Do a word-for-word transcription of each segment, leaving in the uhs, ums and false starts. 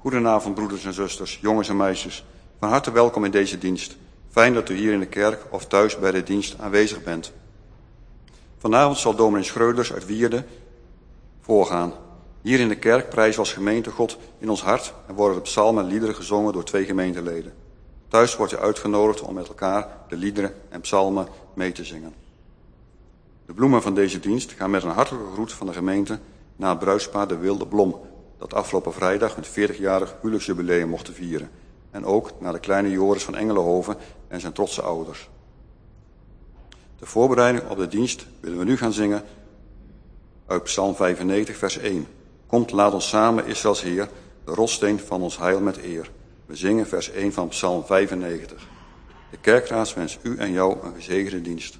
Goedenavond, broeders en zusters, jongens en meisjes. Van harte welkom in deze dienst. Fijn dat u hier in de kerk of thuis bij de dienst aanwezig bent. Vanavond zal dominee Schreuders uit Wierden voorgaan. Hier in de kerk prijzen we als gemeente God in ons hart en worden de psalmen en liederen gezongen door twee gemeenteleden. Thuis wordt u uitgenodigd om met elkaar de liederen en psalmen mee te zingen. De bloemen van deze dienst gaan met een hartelijke groet van de gemeente naar het bruidspaar De Wilde Blom, dat afgelopen vrijdag hun veertigjarig huwelijksjubileum mochten vieren. En ook naar de kleine Joris van Engelenhoven en zijn trotse ouders. De voorbereiding op de dienst willen we nu gaan zingen uit Psalm vijfennegentig, vers één. Komt, laat ons samen, Israëls Heer, de rotsteen van ons heil met eer. We zingen vers één van Psalm vijfennegentig. De kerkraad wenst u en jou een gezegende dienst.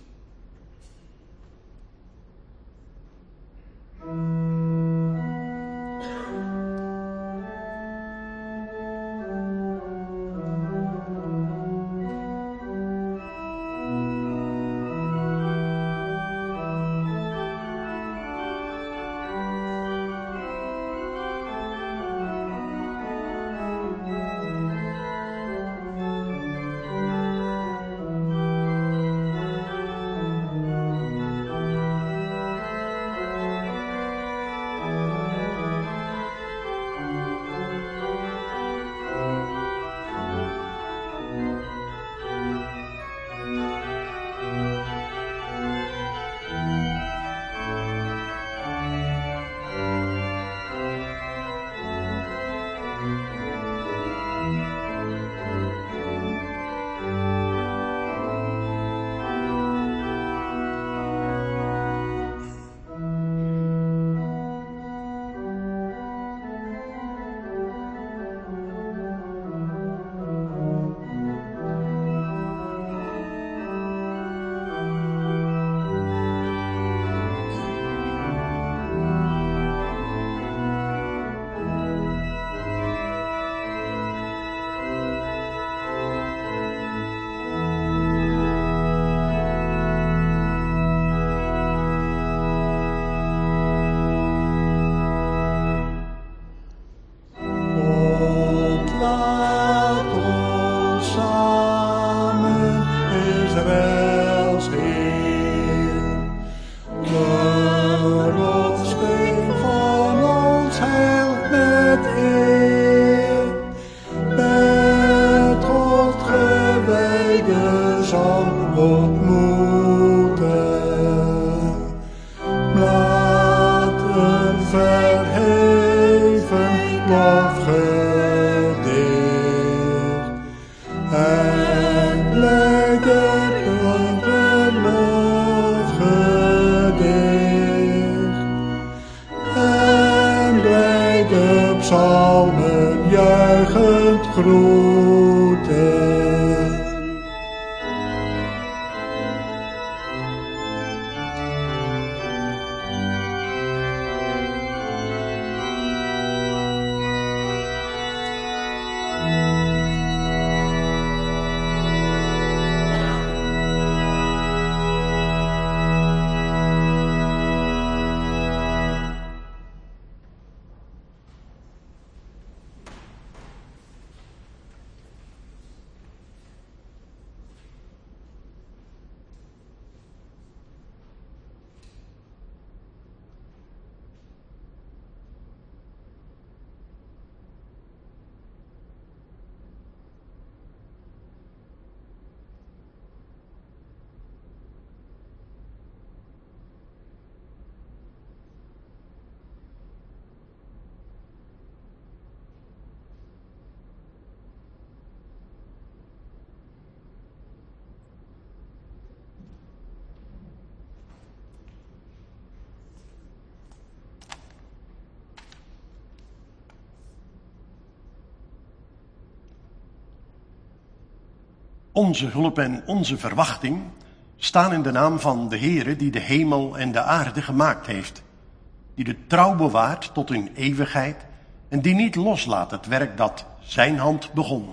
Onze hulp en onze verwachting staan in de naam van de Heere die de hemel en de aarde gemaakt heeft, die de trouw bewaart tot in eeuwigheid en die niet loslaat het werk dat zijn hand begon.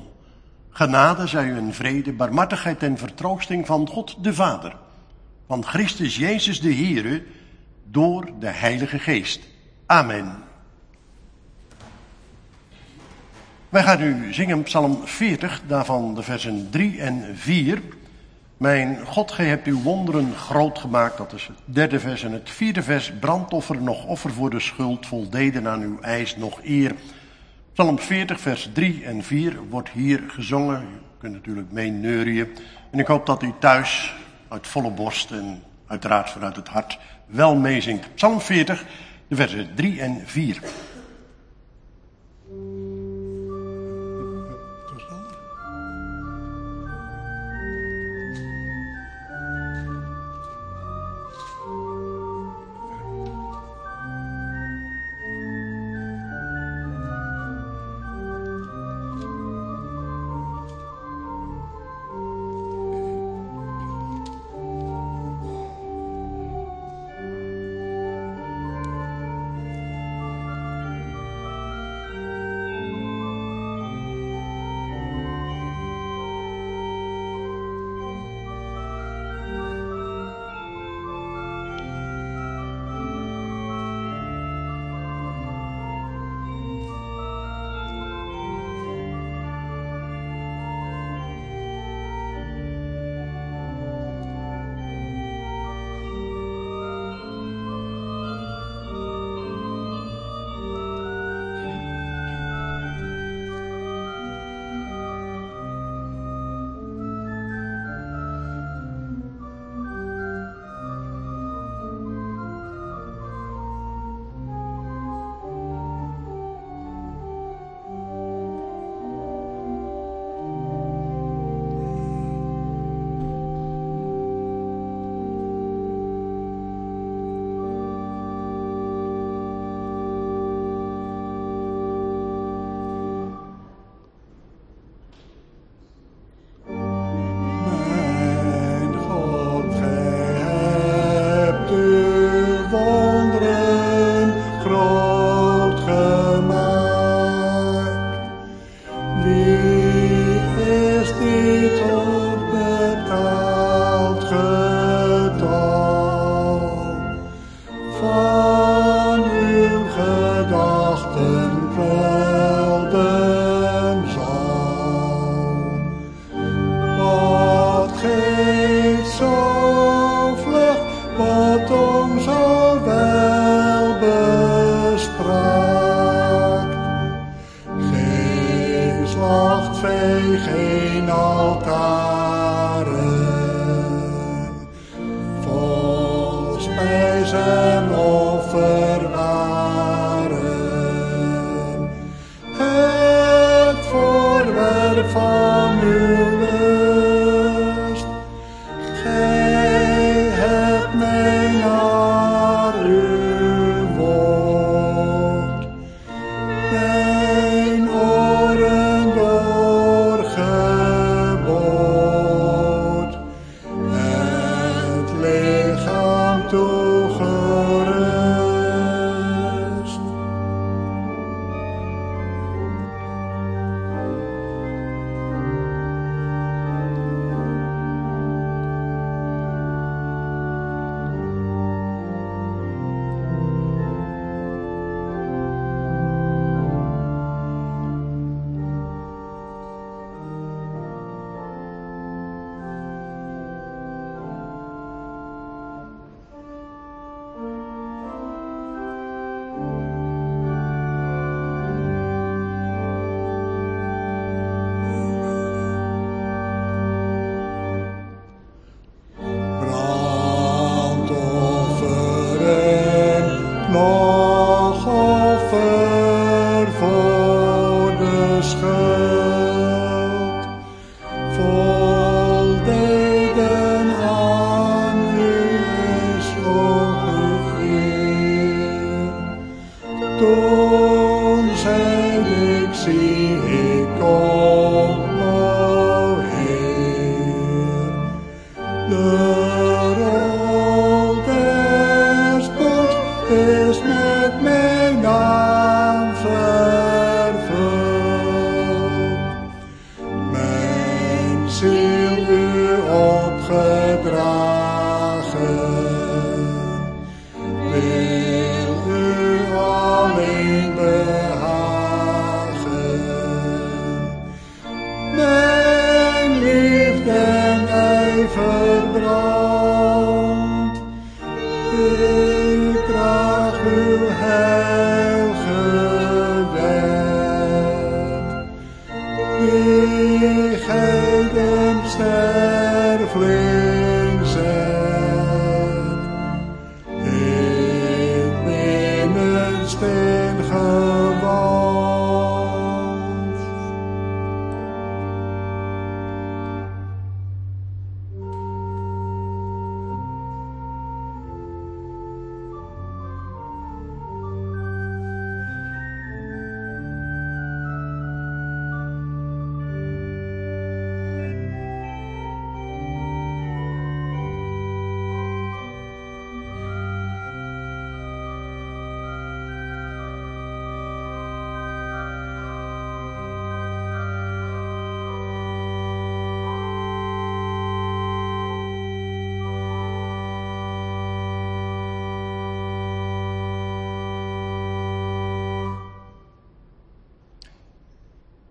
Genade zij u in vrede, barmhartigheid en vertroosting van God de Vader, van Christus Jezus de Heere, door de Heilige Geest. Amen. Wij gaan nu zingen Psalm veertig, daarvan de versen drie en vier. Mijn God, gij hebt uw wonderen groot gemaakt, dat is het derde vers. En het vierde vers, brandoffer, nog offer voor de schuld, voldeden aan uw eis, nog eer. Psalm veertig, vers drie en vier wordt hier gezongen. U kunt natuurlijk mee neurien. En ik hoop dat u thuis uit volle borst en uiteraard vanuit het hart wel meezingt. Psalm veertig, de versen drie en vier.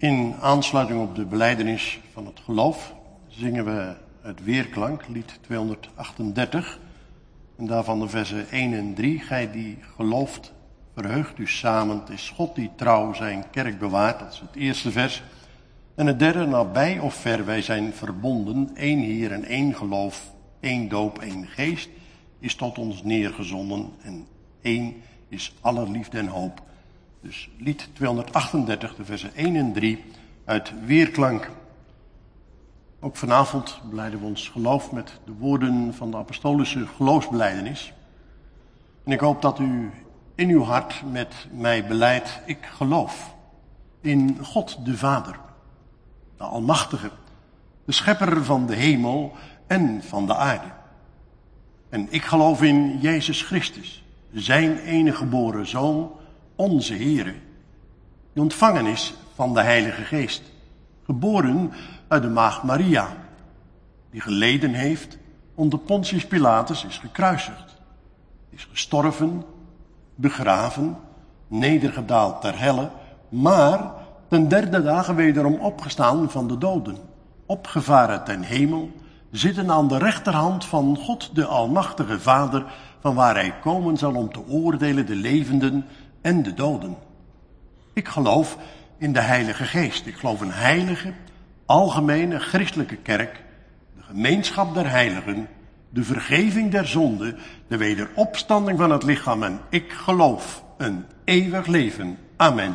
In aansluiting op de belijdenis van het geloof zingen we het weerklank, lied tweehonderdachtendertig. En daarvan de versen één en drie. Gij die gelooft, verheugt u samen. Het is God die trouw zijn kerk bewaart. Dat is het eerste vers. En het derde, nabij of ver, wij zijn verbonden. Eén Heer en één geloof, één doop, één geest is tot ons neergezonden. En één is allerliefde en hoop. Dus lied tweehonderdachtendertig, de versen één en drie uit weerklank. Ook vanavond belijden we ons geloof met de woorden van de apostolische geloofsbelijdenis. En ik hoop dat u in uw hart met mij belijdt, ik geloof in God de Vader, de Almachtige, de Schepper van de hemel en van de aarde. En ik geloof in Jezus Christus, zijn enige geboren Zoon, onze Heere, die ontvangen is van de Heilige Geest, geboren uit de maagd Maria, die geleden heeft onder Pontius Pilatus, is gekruisigd, is gestorven, begraven, nedergedaald ter helle, maar ten derde dagen wederom opgestaan van de doden, opgevaren ten hemel, zitten aan de rechterhand van God de Almachtige Vader, van waar hij komen zal om te oordelen de levenden en de doden. Ik geloof in de Heilige Geest. Ik geloof een heilige, algemene christelijke kerk, de gemeenschap der heiligen, de vergeving der zonden, de wederopstanding van het lichaam en ik geloof een eeuwig leven. Amen.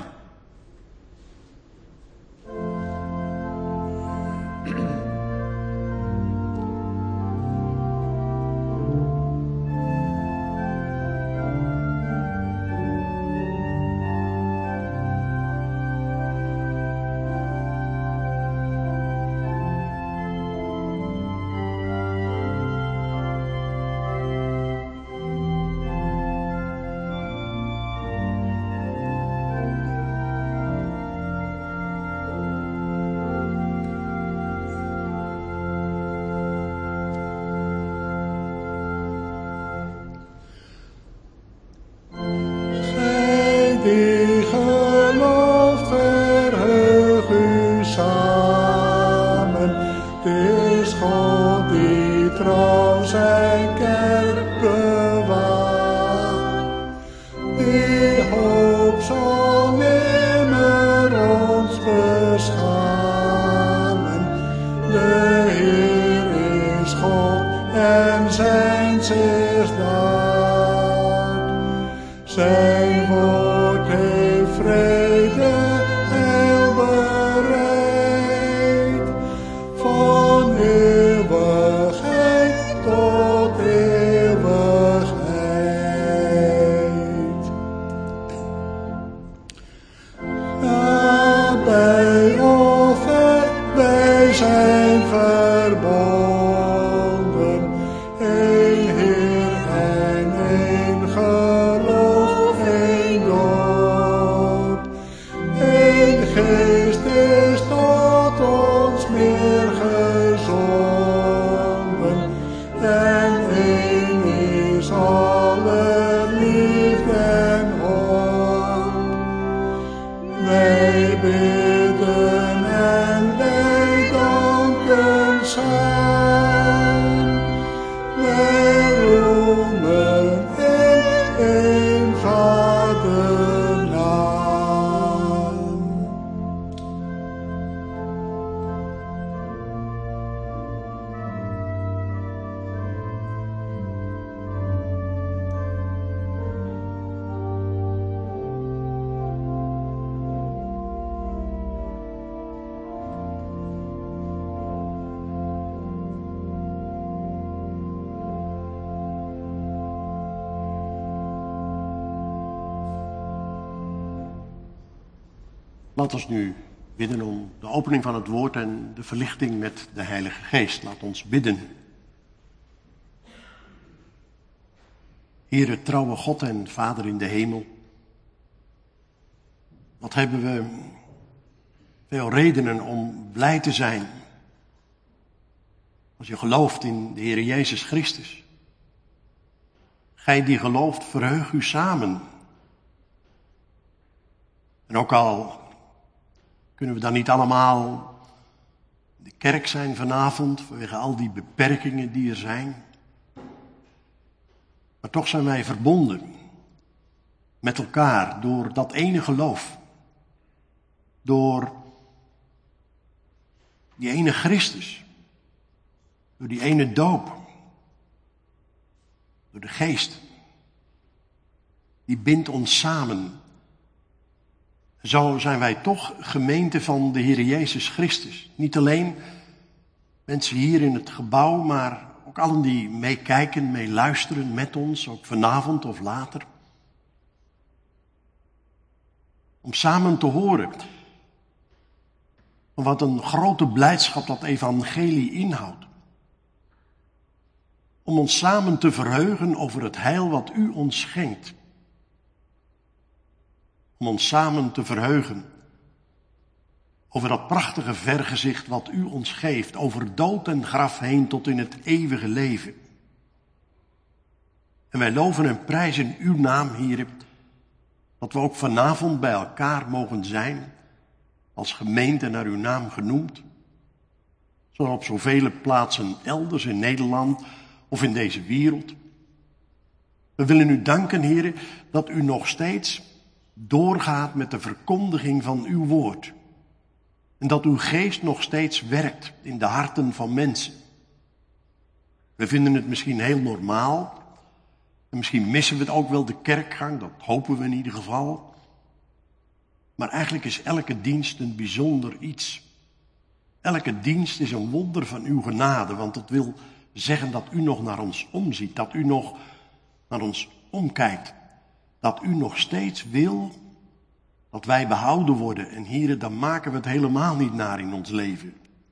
Laat ons nu bidden om de opening van het woord en de verlichting met de Heilige Geest. Laat ons bidden. Heere, trouwe God en Vader in de hemel. Wat hebben we veel redenen om blij te zijn. Als je gelooft in de Heere Jezus Christus. Gij die gelooft, verheug u samen. En ook al Kunnen we dan niet allemaal in de kerk zijn vanavond, vanwege al die beperkingen die er zijn? Maar toch zijn wij verbonden met elkaar door dat ene geloof. Door die ene Christus. Door die ene doop. Door de geest. Die bindt ons samen. Zo zijn wij toch gemeente van de Heer Jezus Christus. Niet alleen mensen hier in het gebouw, maar ook allen die meekijken, meeluisteren met ons, ook vanavond of later. Om samen te horen wat een grote blijdschap dat evangelie inhoudt. Om ons samen te verheugen over het heil wat u ons schenkt. Om ons samen te verheugen over dat prachtige vergezicht wat u ons geeft, over dood en graf heen tot in het eeuwige leven. En wij loven en prijzen uw naam, Heer, dat we ook vanavond bij elkaar mogen zijn, als gemeente naar uw naam genoemd, zoals op zoveel plaatsen elders in Nederland of in deze wereld. We willen u danken, Heer, dat u nog steeds doorgaat met de verkondiging van uw woord. En dat uw geest nog steeds werkt in de harten van mensen. We vinden het misschien heel normaal. En misschien missen we het ook wel de kerkgang, dat hopen we in ieder geval. Maar eigenlijk is elke dienst een bijzonder iets. Elke dienst is een wonder van uw genade, want dat wil zeggen dat u nog naar ons omziet, dat u nog naar ons omkijkt. Dat u nog steeds wil dat wij behouden worden. En heren, dan maken we het helemaal niet naar in ons leven.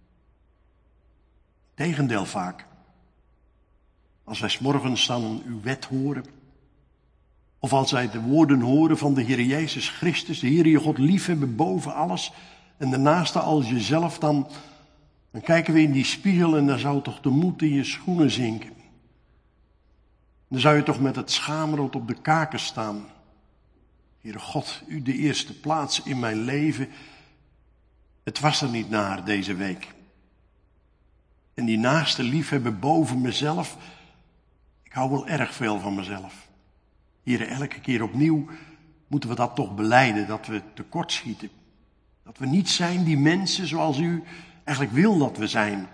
Tegendeel vaak. Als wij 's morgens dan uw wet horen, of als wij de woorden horen van de Heer Jezus Christus, de Heer je God liefhebben boven alles, en de naaste als jezelf, dan, dan kijken we in die spiegel en dan zou toch de moed in je schoenen zinken. Dan zou je toch met het schaamrood op de kaken staan. Heere God, u de eerste plaats in mijn leven. Het was er niet naar deze week. En die naaste liefhebben boven mezelf. Ik hou wel erg veel van mezelf. Heere, elke keer opnieuw moeten we dat toch belijden, dat we tekortschieten. Dat we niet zijn die mensen zoals u eigenlijk wil dat we zijn.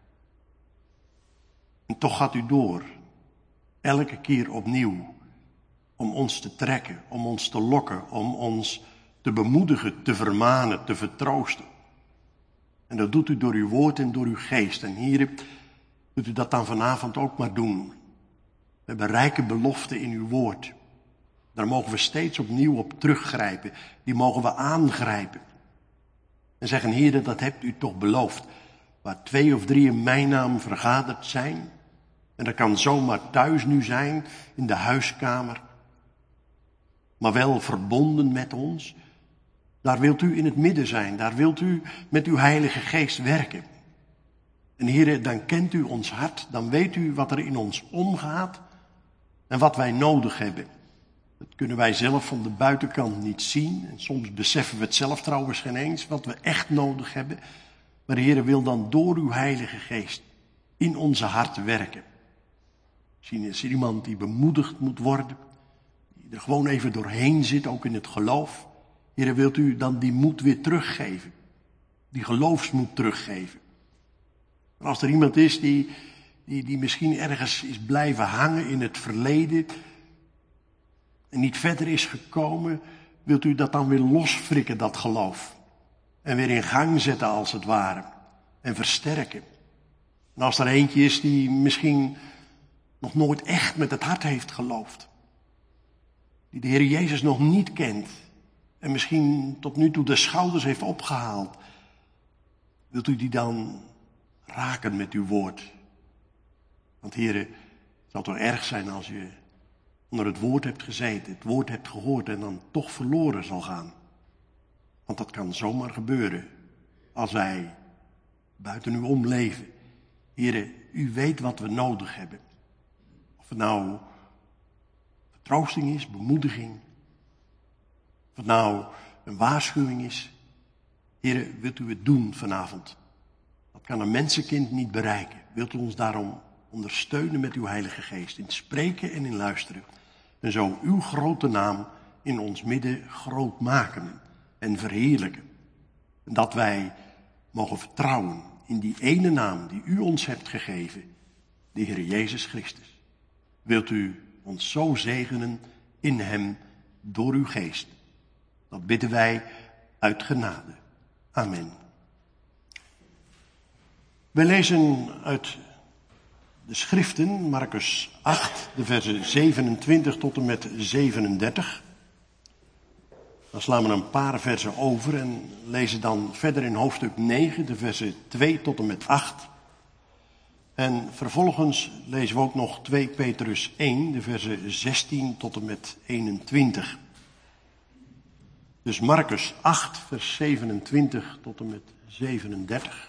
En toch gaat u door. Elke keer opnieuw. Om ons te trekken, om ons te lokken, om ons te bemoedigen, te vermanen, te vertroosten. En dat doet u door uw woord en door uw geest. En hier doet u dat dan vanavond ook maar doen. We hebben rijke beloften in uw woord. Daar mogen we steeds opnieuw op teruggrijpen. Die mogen we aangrijpen. En zeggen, Heer, dat hebt u toch beloofd. Waar twee of drie in mijn naam vergaderd zijn. En dat kan zomaar thuis nu zijn, in de huiskamer. Maar wel verbonden met ons. Daar wilt u in het midden zijn. Daar wilt u met uw Heilige Geest werken. En Heer, dan kent u ons hart. Dan weet u wat er in ons omgaat. En wat wij nodig hebben. Dat kunnen wij zelf van de buitenkant niet zien. En soms beseffen we het zelf trouwens geen eens. Wat we echt nodig hebben. Maar de Heer wil dan door uw Heilige Geest in onze harten werken. Misschien is er iemand die bemoedigd moet worden. Die er gewoon even doorheen zit, ook in het geloof. Heer, wilt u dan die moed weer teruggeven? Die geloofsmoed teruggeven. En als er iemand is die, die, die misschien ergens is blijven hangen in het verleden. En niet verder is gekomen. Wilt u dat dan weer losfrikken, dat geloof. En weer in gang zetten als het ware. En versterken. En als er eentje is die misschien nog nooit echt met het hart heeft geloofd. Die de Heer Jezus nog niet kent. En misschien tot nu toe de schouders heeft opgehaald. Wilt u die dan raken met uw woord? Want Heer, het zou toch erg zijn als je onder het woord hebt gezeten, het woord hebt gehoord en dan toch verloren zal gaan. Want dat kan zomaar gebeuren als wij buiten u om leven. Heer, u weet wat we nodig hebben. Of het nou vertroosting is, bemoediging. Of het nou een waarschuwing is. Heere, wilt u het doen vanavond? Dat kan een mensenkind niet bereiken. Wilt u ons daarom ondersteunen met uw Heilige Geest in spreken en in luisteren. En zo uw grote naam in ons midden groot maken en verheerlijken. En dat wij mogen vertrouwen in die ene naam die u ons hebt gegeven, de Heer Jezus Christus. Wilt u ons zo zegenen in hem door uw geest. Dat bidden wij uit genade. Amen. Wij lezen uit de schriften, Marcus acht, de versen zevenentwintig tot en met zevenendertig. Dan slaan we een paar versen over en lezen dan verder in hoofdstuk negen, de versen twee tot en met acht. En vervolgens lezen we ook nog twee Petrus één, de versen zestien tot en met eenentwintig. Dus Marcus acht, vers zevenentwintig tot en met zevenendertig.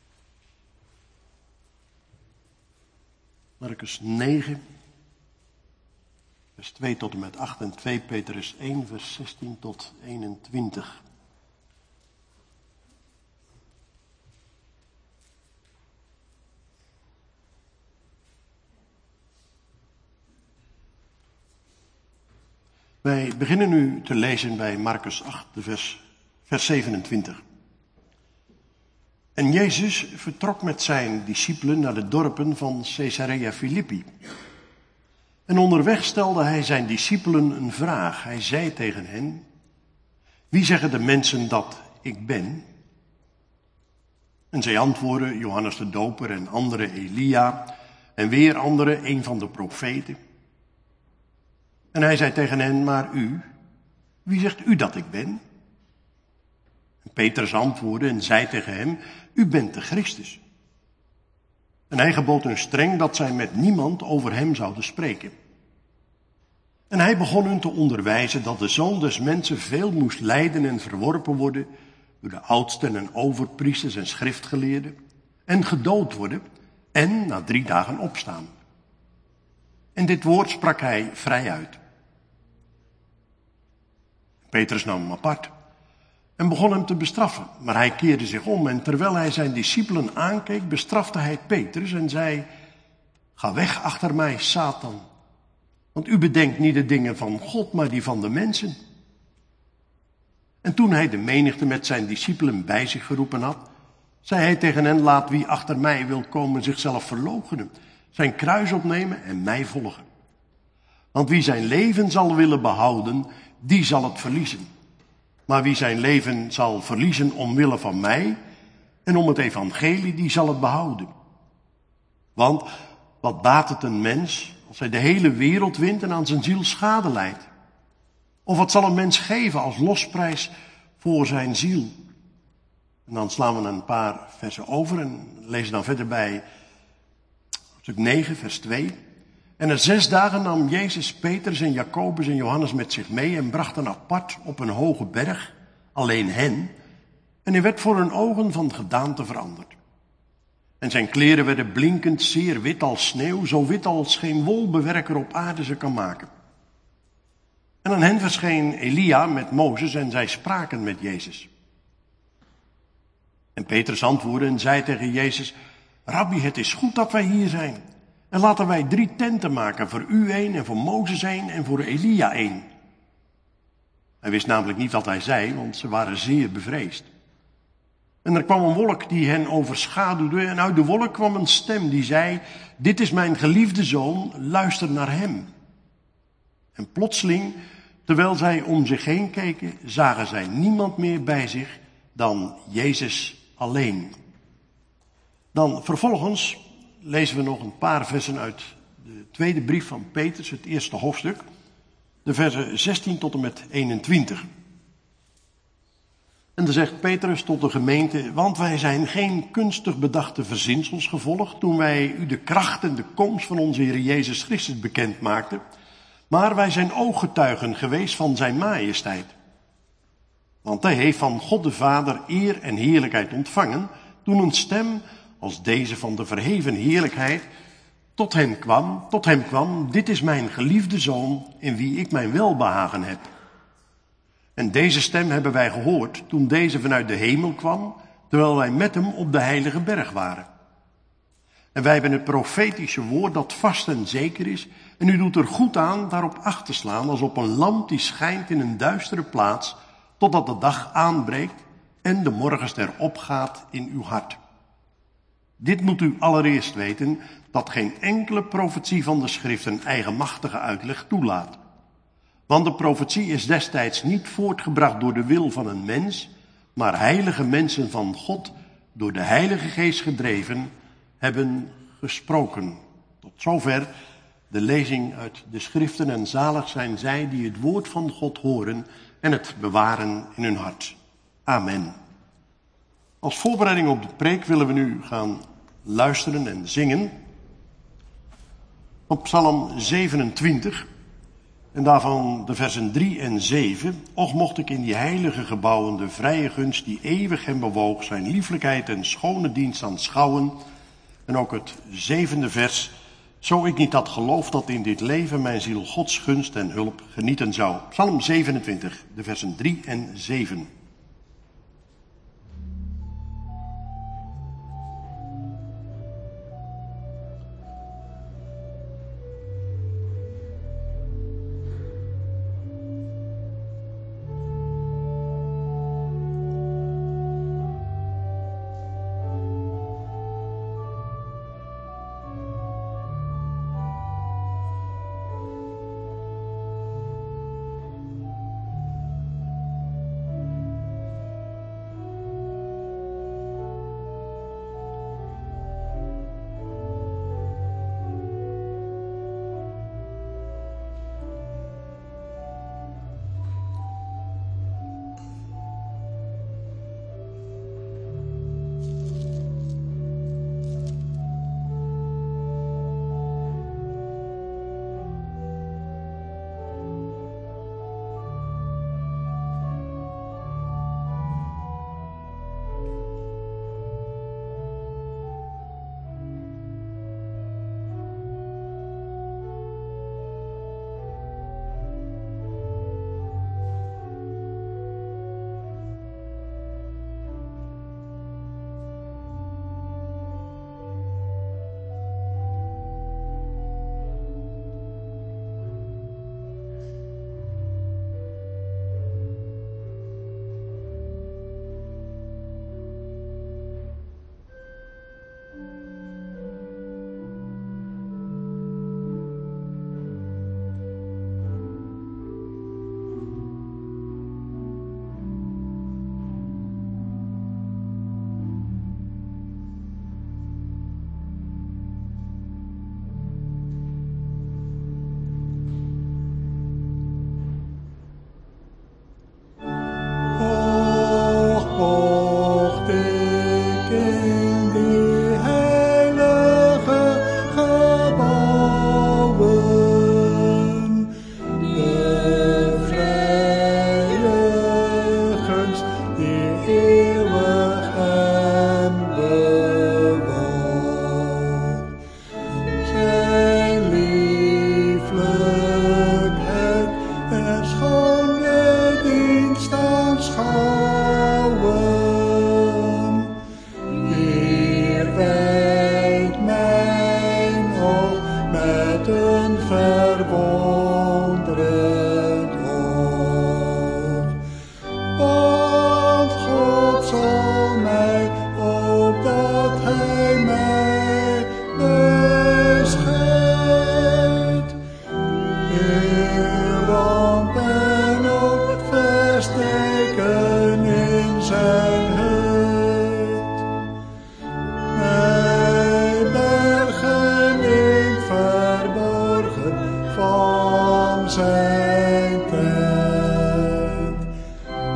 Marcus negen, vers twee tot en met acht en twee Petrus één, vers zestien tot eenentwintig. Wij beginnen nu te lezen bij Marcus acht, de vers, vers zevenentwintig. En Jezus vertrok met zijn discipelen naar de dorpen van Caesarea Philippi. En onderweg stelde hij zijn discipelen een vraag. Hij zei tegen hen: wie zeggen de mensen dat ik ben? En zij antwoordden: Johannes de Doper en anderen Elia en weer anderen een van de profeten. En hij zei tegen hen: maar u, wie zegt u dat ik ben? En Petrus antwoordde en zei tegen hem: u bent de Christus. En hij gebood hun streng dat zij met niemand over hem zouden spreken. En hij begon hun te onderwijzen dat de Zoon des Mensen veel moest lijden en verworpen worden door de oudsten en overpriesters en schriftgeleerden, en gedood worden en na drie dagen opstaan. En dit woord sprak hij vrij uit. Petrus nam hem apart en begon hem te bestraffen. Maar hij keerde zich om en terwijl hij zijn discipelen aankeek, bestrafte hij Petrus en zei: ga weg achter mij, Satan. Want u bedenkt niet de dingen van God, maar die van de mensen. En toen hij de menigte met zijn discipelen bij zich geroepen had, zei hij tegen hen: laat wie achter mij wil komen zichzelf verloochenen, zijn kruis opnemen en mij volgen. Want wie zijn leven zal willen behouden, die zal het verliezen. Maar wie zijn leven zal verliezen omwille van mij en om het evangelie, die zal het behouden. Want wat baat het een mens als hij de hele wereld wint en aan zijn ziel schade lijdt? Of wat zal een mens geven als losprijs voor zijn ziel? En dan slaan we een paar versen over en lezen dan verder bij stuk negen, vers twee. En na zes dagen nam Jezus Petrus en Jacobus en Johannes met zich mee en bracht hen apart op een hoge berg, alleen hen. En hij werd voor hun ogen van gedaante veranderd. En zijn kleren werden blinkend zeer wit als sneeuw, zo wit als geen wolbewerker op aarde ze kan maken. En aan hen verscheen Elia met Mozes en zij spraken met Jezus. En Petrus antwoordde en zei tegen Jezus: Rabbi, het is goed dat wij hier zijn. En laten wij drie tenten maken, voor u één en voor Mozes één en voor Elia één. Hij wist namelijk niet wat hij zei, want ze waren zeer bevreesd. En er kwam een wolk die hen overschaduwde en uit de wolk kwam een stem die zei: dit is mijn geliefde zoon, luister naar hem. En plotseling, terwijl zij om zich heen keken, zagen zij niemand meer bij zich dan Jezus alleen. Dan vervolgens lezen we nog een paar versen uit de tweede brief van Petrus, het eerste hoofdstuk, de versen zestien tot en met eenentwintig. En dan zegt Petrus tot de gemeente: want wij zijn geen kunstig bedachte verzinsels gevolgd toen wij u de kracht en de komst van onze Heer Jezus Christus bekend maakten, maar wij zijn ooggetuigen geweest van zijn majesteit. Want hij heeft van God de Vader eer en heerlijkheid ontvangen toen een stem als deze van de verheven heerlijkheid tot hem kwam, tot hem kwam: dit is mijn geliefde zoon in wie ik mijn welbehagen heb. En deze stem hebben wij gehoord toen deze vanuit de hemel kwam, terwijl wij met hem op de heilige berg waren. En wij hebben het profetische woord dat vast en zeker is. En u doet er goed aan daarop acht te slaan als op een lamp die schijnt in een duistere plaats, totdat de dag aanbreekt en de morgenster opgaat in uw hart. Dit moet u allereerst weten, dat geen enkele profetie van de schrift een eigenmachtige uitleg toelaat. Want de profetie is destijds niet voortgebracht door de wil van een mens, maar heilige mensen van God, door de Heilige Geest gedreven, hebben gesproken. Tot zover de lezing uit de schriften en zalig zijn zij die het woord van God horen en het bewaren in hun hart. Amen. Als voorbereiding op de preek willen we nu gaan luisteren en zingen op Psalm zevenentwintig en daarvan de versen drie en zeven. Och mocht ik in die heilige gebouwen de vrije gunst die eeuwig hem bewoog, zijn lieflijkheid en schone dienst aanschouwen. En ook het zevende vers. Zo ik niet had geloofd dat in dit leven mijn ziel Gods gunst en hulp genieten zou. Psalm zevenentwintig, de versen drie en zeven.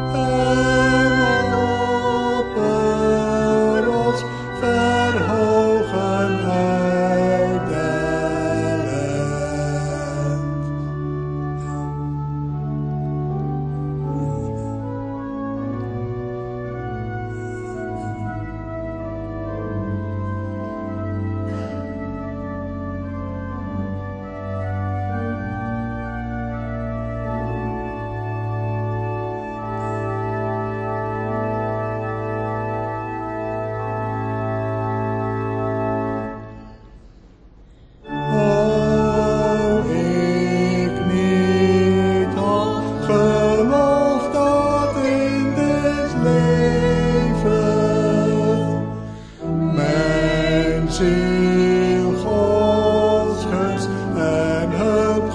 verhoogd. ziel Gods gunst en hulp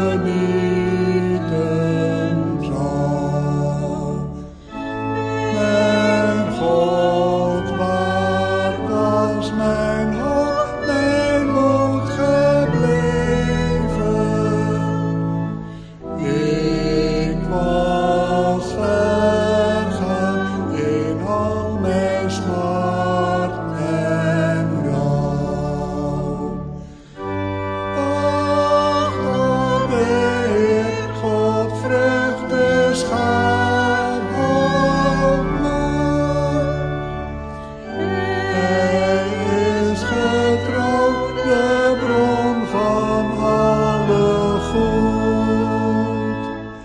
genieten zal. Mijn God waard als mijn hoop, mijn moed gebleven. Ik was vergaan in al mijn smart en rouw. Wacht op de Heer, God vreugde schaam op mij. Hij is getrouw, de bron van alle goed,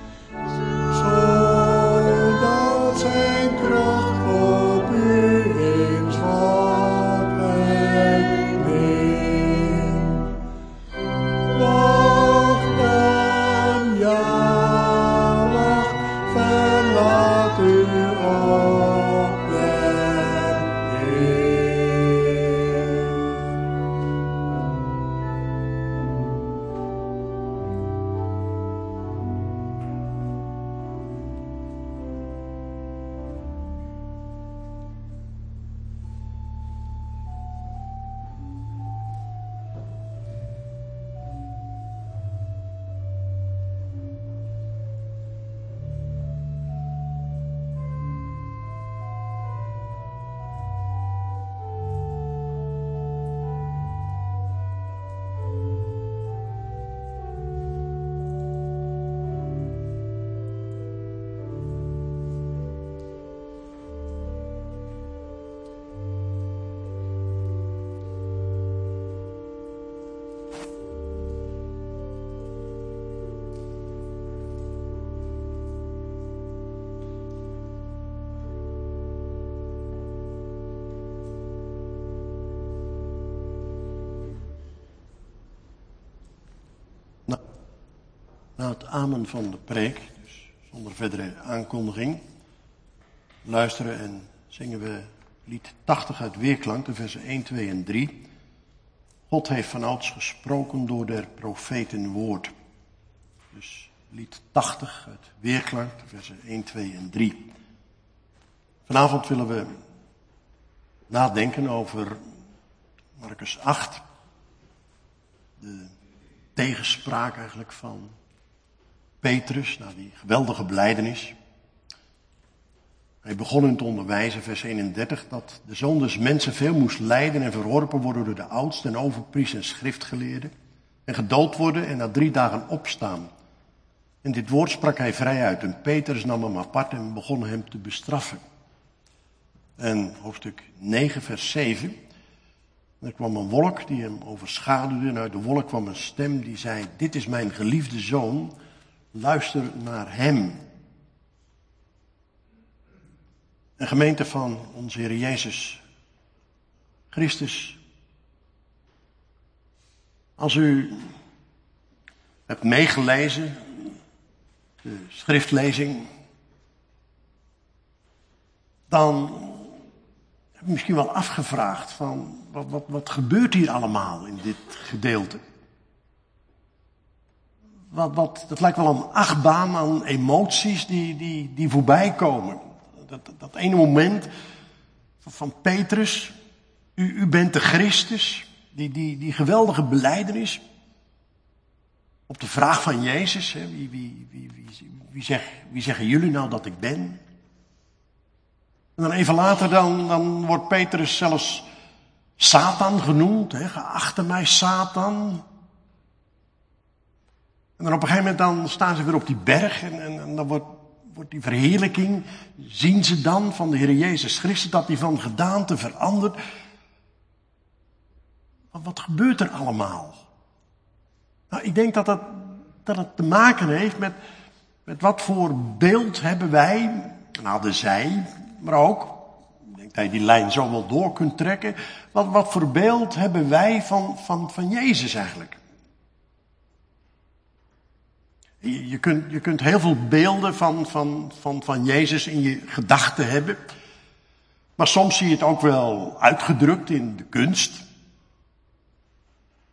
zodat zijn kracht op u eens wat wegneemt. Wacht dan, ja, wacht, verlaat u op weg Heer. Na, na het amen van de preek, dus zonder verdere aankondiging, luisteren en zingen we lied tachtig uit Weerklank, de versen één, twee en drie. God heeft vanouds gesproken door der profeten woord. Dus lied tachtig uit Weerklank, de versen één, twee en drie. Vanavond willen we nadenken over Marcus acht, de tegenspraak eigenlijk van Petrus na die geweldige belijdenis. Hij begon in te onderwijzen, vers eenendertig, dat de Zoon des Mensen veel moest lijden en verworpen worden door de oudsten en overpriesters en schriftgeleerden, en gedood worden en na drie dagen opstaan. En dit woord sprak hij vrij uit en Petrus nam hem apart en begon hem te bestraffen. En hoofdstuk negen, vers zeven. Er kwam een wolk die hem overschaduwde en uit de wolk kwam een stem die zei: dit is mijn geliefde zoon, luister naar hem. Een gemeente van onze Heer Jezus Christus. Als u hebt meegelezen, de schriftlezing, dan heb je misschien wel afgevraagd van wat, wat, wat gebeurt hier allemaal in dit gedeelte? Wat, wat, dat lijkt wel een achtbaan aan emoties die, die, die voorbij komen. Dat, dat ene moment van Petrus, u, u bent de Christus, die, die, die geweldige belijdenis. Op de vraag van Jezus, hè, wie, wie, wie, wie, wie, zeg, wie zeggen jullie nou dat ik ben? En dan even later dan, dan wordt Petrus zelfs Satan genoemd, hè, geachte mij Satan. En dan op een gegeven moment dan staan ze weer op die berg en, en, en dan wordt, wordt die verheerlijking, zien ze dan van de Heer Jezus Christus, dat hij van gedaante verandert. Maar wat gebeurt er allemaal? Nou, ik denk dat het, dat het te maken heeft met, met wat voor beeld hebben wij, en hadden zij, maar ook, ik denk dat je die lijn zo wel door kunt trekken, wat, wat voor beeld hebben wij van, van, van Jezus eigenlijk? Je, je, kunt, je kunt heel veel beelden van, van, van, van Jezus in je gedachten hebben. Maar soms zie je het ook wel uitgedrukt in de kunst.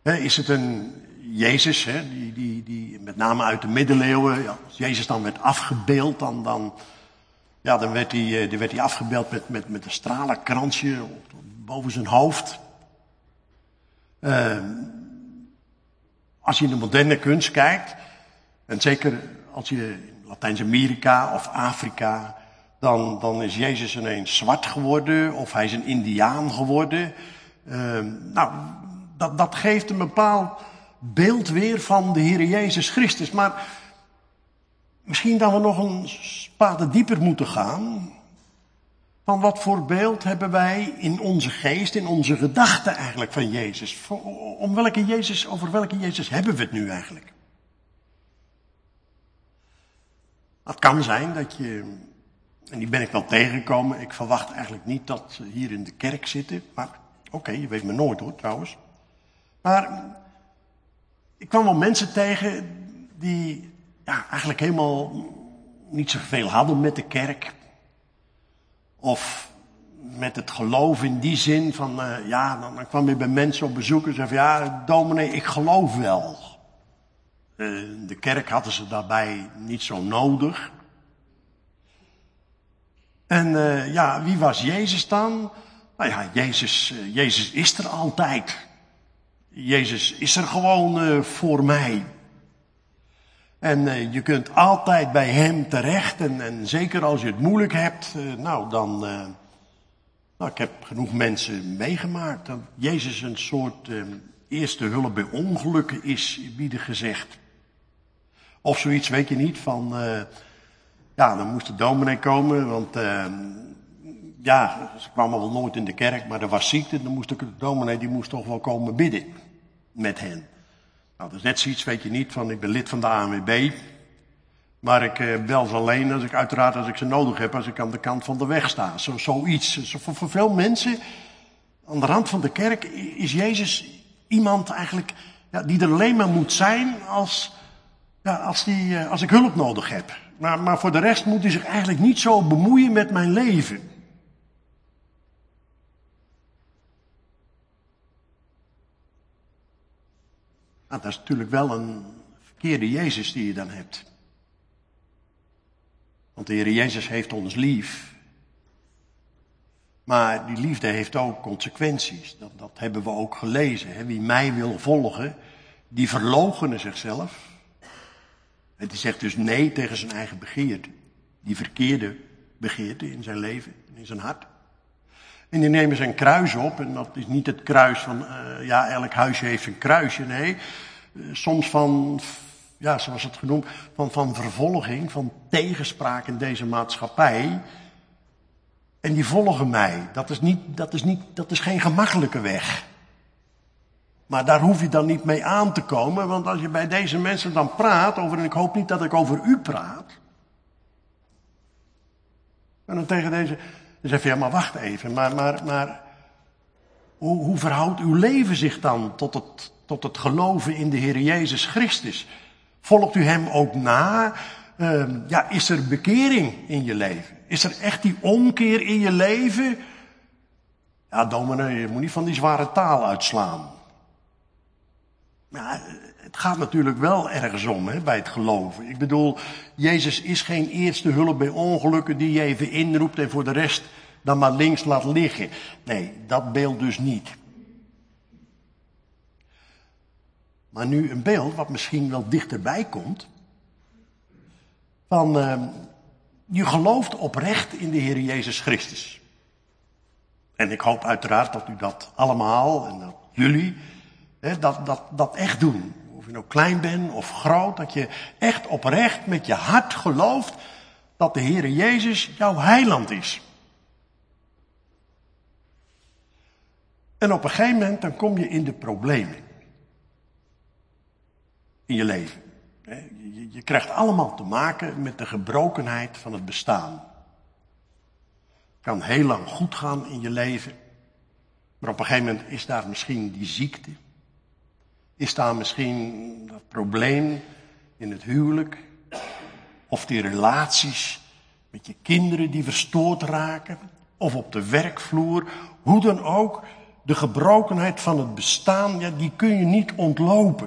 He, is het een Jezus, he, die, die, die met name uit de middeleeuwen, ja, als Jezus dan werd afgebeeld, dan, dan, ja, dan werd hij, dan werd hij afgebeeld met, met, met een stralenkransje boven zijn hoofd. Uh, als je in de moderne kunst kijkt, en zeker als je in Latijns-Amerika of Afrika, dan, dan is Jezus ineens zwart geworden of hij is een Indiaan geworden. Uh, nou, dat, dat geeft een bepaald beeld weer van de Heer Jezus Christus. Maar misschien dat we nog een spade dieper moeten gaan. Van wat voor beeld hebben wij in onze geest, in onze gedachten eigenlijk van Jezus? Om welke Jezus, over welke Jezus hebben we het nu eigenlijk? Het kan zijn dat je, en die ben ik wel tegengekomen, ik verwacht eigenlijk niet dat ze hier in de kerk zitten. Maar oké, okay, je weet me nooit hoor trouwens. Maar ik kwam wel mensen tegen die ja, eigenlijk helemaal niet zoveel hadden met de kerk. Of met het geloof in die zin van, uh, ja, dan, dan kwam je bij mensen op bezoek en zei van, ja, dominee, ik geloof wel. Uh, de kerk hadden ze daarbij niet zo nodig. En uh, ja, wie was Jezus dan? Nou ja, Jezus, uh, Jezus is er altijd. Jezus is er gewoon uh, voor mij. En uh, je kunt altijd bij hem terecht. En, en zeker als je het moeilijk hebt. Uh, nou, dan... Uh, nou, ik heb genoeg mensen meegemaakt. Dat Jezus een soort uh, eerste hulp bij ongelukken is, bieden gezegd. Of zoiets, weet je niet, van... Uh, ja, dan moest de dominee komen, want... Uh, ja, ze kwamen wel nooit in de kerk, maar er was ziekte. Dan moest de dominee, die moest toch wel komen bidden met hen. Nou, dat is net zoiets, weet je niet, van ik ben lid van de A N W B. Maar ik uh, bel ze alleen als ik uiteraard als ik ze nodig heb, als ik aan de kant van de weg sta. Zo, zoiets. Zo, voor, voor veel mensen, aan de rand van de kerk, is Jezus iemand eigenlijk, ja, die er alleen maar moet zijn als, ja, als, die, uh, als ik hulp nodig heb. Maar, maar voor de rest moet hij zich eigenlijk niet zo bemoeien met mijn leven. Nou, dat is natuurlijk wel een verkeerde Jezus die je dan hebt. Want de Heer Jezus heeft ons lief. Maar die liefde heeft ook consequenties. Dat, dat hebben we ook gelezen. Hè? Wie mij wil volgen, die verloochenen zichzelf. En die zegt dus nee tegen zijn eigen begeerte. Die verkeerde begeerte in zijn leven, in zijn hart. En die nemen zijn kruis op. En dat is niet het kruis van, uh, ja, elk huisje heeft een kruisje. Nee, uh, soms van, ja, zoals het genoemd, van, van vervolging, van tegenspraak in deze maatschappij. En die volgen mij. Dat is niet, dat is niet, dat is geen gemakkelijke weg. Maar daar hoef je dan niet mee aan te komen. Want als je bij deze mensen dan praat over, en ik hoop niet dat ik over u praat. En dan tegen deze... Dan zeg je, ja, maar wacht even, maar, maar, maar hoe, hoe verhoudt uw leven zich dan tot het, tot het geloven in de Heer Jezus Christus? Volgt u hem ook na? Uh, ja, is er bekering in je leven? Is er echt die omkeer in je leven? Ja, dominee, je moet niet van die zware taal uitslaan. Ja, het gaat natuurlijk wel ergens om, hè, bij het geloven. Ik bedoel, Jezus is geen eerste hulp bij ongelukken die je even inroept en voor de rest dan maar links laat liggen. Nee, dat beeld dus niet. Maar nu een beeld wat misschien wel dichterbij komt. Van, uh, je gelooft oprecht in de Heer Jezus Christus. En ik hoop uiteraard dat u dat allemaal en dat jullie... He, dat, dat, dat echt doen. Of je nou klein bent of groot. Dat je echt oprecht met je hart gelooft dat de Heere Jezus jouw heiland is. En op een gegeven moment dan kom je in de problemen. In je leven. He, je, je krijgt allemaal te maken met de gebrokenheid van het bestaan. Het kan heel lang goed gaan in je leven. Maar op een gegeven moment is daar misschien die ziekte. Is daar misschien dat probleem in het huwelijk? Of die relaties met je kinderen die verstoord raken? Of op de werkvloer? Hoe dan ook. De gebrokenheid van het bestaan, ja, die kun je niet ontlopen.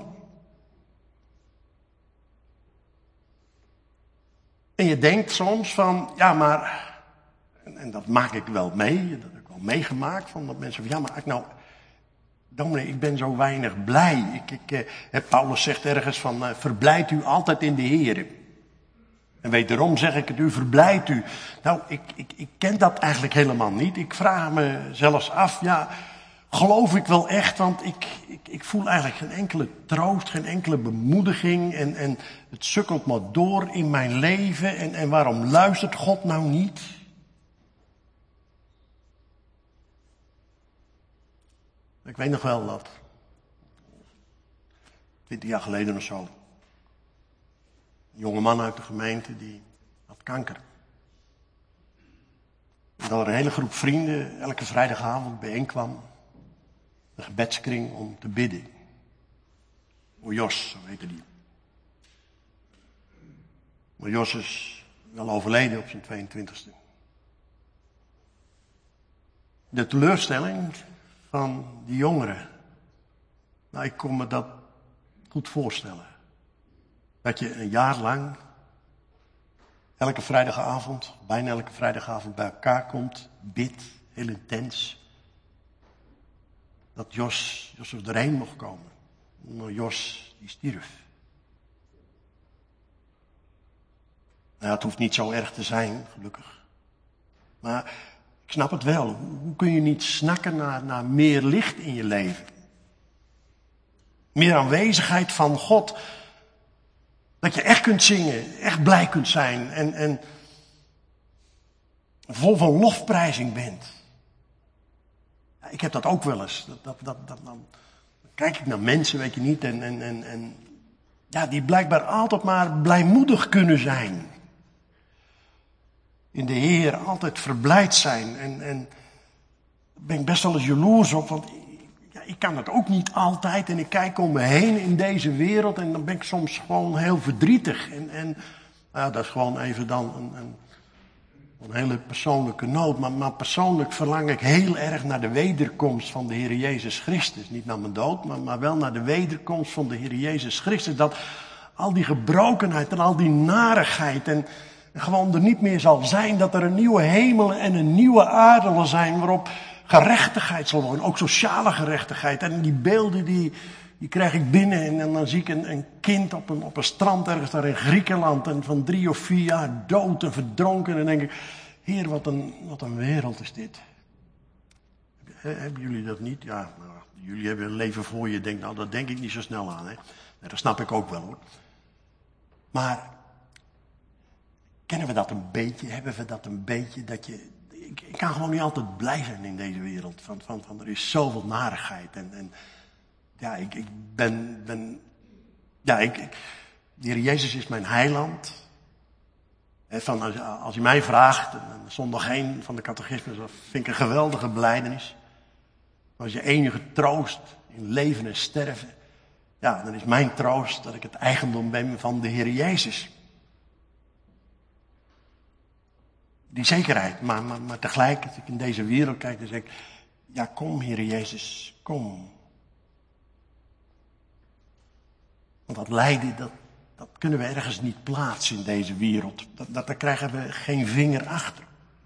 En je denkt soms van, ja maar, en, en dat maak ik wel mee, dat heb ik wel meegemaakt, van dat mensen van, ja maar ik nou, dominee, ik ben zo weinig blij. Ik, ik, eh, Paulus zegt ergens van, eh, verblijdt u altijd in de Heere. En wederom zeg ik het u, verblijdt u. Nou, ik, ik, ik ken dat eigenlijk helemaal niet. Ik vraag me zelfs af, ja, geloof ik wel echt? Want ik, ik, ik voel eigenlijk geen enkele troost, geen enkele bemoediging. En, en het sukkelt maar door in mijn leven. En, en waarom luistert God nou niet? Ik weet nog wel dat, twintig jaar geleden of zo, een jonge man uit de gemeente die had kanker. En dat er een hele groep vrienden elke vrijdagavond bijeenkwam, een gebedskring om te bidden. Voor Jos, zo heette die. Maar Jos is wel overleden op zijn tweeëntwintigste. De teleurstelling van die jongeren. Nou, ik kon me dat goed voorstellen. Dat je een jaar lang, elke vrijdagavond, bijna elke vrijdagavond bij elkaar komt, bidt, heel intens. Dat Jos, Jos er doorheen mocht komen. Maar Jos, die stierf. Nou, het hoeft niet zo erg te zijn, gelukkig. Maar ik snap het wel. Hoe kun je niet snakken naar, naar meer licht in je leven? Meer aanwezigheid van God. Dat je echt kunt zingen, echt blij kunt zijn en, en vol van lofprijzing bent. Ja, ik heb dat ook wel eens. Dat, dat, dat, dat, dan kijk ik naar mensen, weet je niet, en, en, en, en ja, die blijkbaar altijd maar blijmoedig kunnen zijn. In de Heer altijd verblijd zijn. En, en daar ben ik best wel eens jaloers op, want ja, ik kan het ook niet altijd. En ik kijk om me heen in deze wereld en dan ben ik soms gewoon heel verdrietig. En, en nou, dat is gewoon even dan een, een, een hele persoonlijke noot. Maar, maar persoonlijk verlang ik heel erg naar de wederkomst van de Heer Jezus Christus. Niet naar mijn dood, maar, maar wel naar de wederkomst van de Heer Jezus Christus. Dat al die gebrokenheid en al die narigheid en gewoon er niet meer zal zijn, dat er een nieuwe hemel en een nieuwe aarde zal zijn waarop gerechtigheid zal wonen, ook sociale gerechtigheid. En die beelden die, die krijg ik binnen en, en dan zie ik een, een kind op een, op een strand ergens daar in Griekenland en van drie of vier jaar dood en verdronken. En dan denk ik, Heer, wat een, wat een wereld is dit. Hebben jullie dat niet? Ja, nou, jullie hebben een leven voor je. Denk, nou, dat denk ik niet zo snel aan. Hè? Nee, dat snap ik ook wel hoor. Maar kennen we dat een beetje? Hebben we dat een beetje? Dat je, ik, ik kan gewoon niet altijd blij zijn in deze wereld. Van, van, van er is zoveel narigheid. En, en ja, ik, ik ben, ben ja, ik, ik, de Heer Jezus is mijn heiland. He, van, als, als hij mij vraagt, zondag één van de catechismus, dat vind ik een geweldige belijdenis. Als je enige troost in leven en sterven, ja, dan is mijn troost dat ik het eigendom ben van de Heer Jezus. Die zekerheid, maar, maar, maar tegelijk, als ik in deze wereld kijk, dan zeg ik, ja, kom Heer Jezus, kom. Want dat lijden, dat, dat kunnen we ergens niet plaatsen in deze wereld. Dat, dat, daar krijgen we geen vinger achter.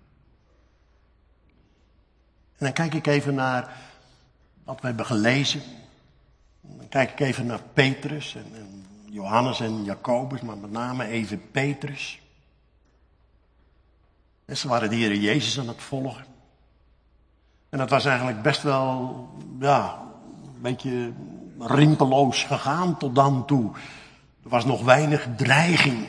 En dan kijk ik even naar wat we hebben gelezen. Dan kijk ik even naar Petrus en, en Johannes en Jacobus, maar met name even Petrus. En ze waren de Heer Jezus aan het volgen. En dat was eigenlijk best wel, ja, een beetje rimpeloos gegaan tot dan toe. Er was nog weinig dreiging.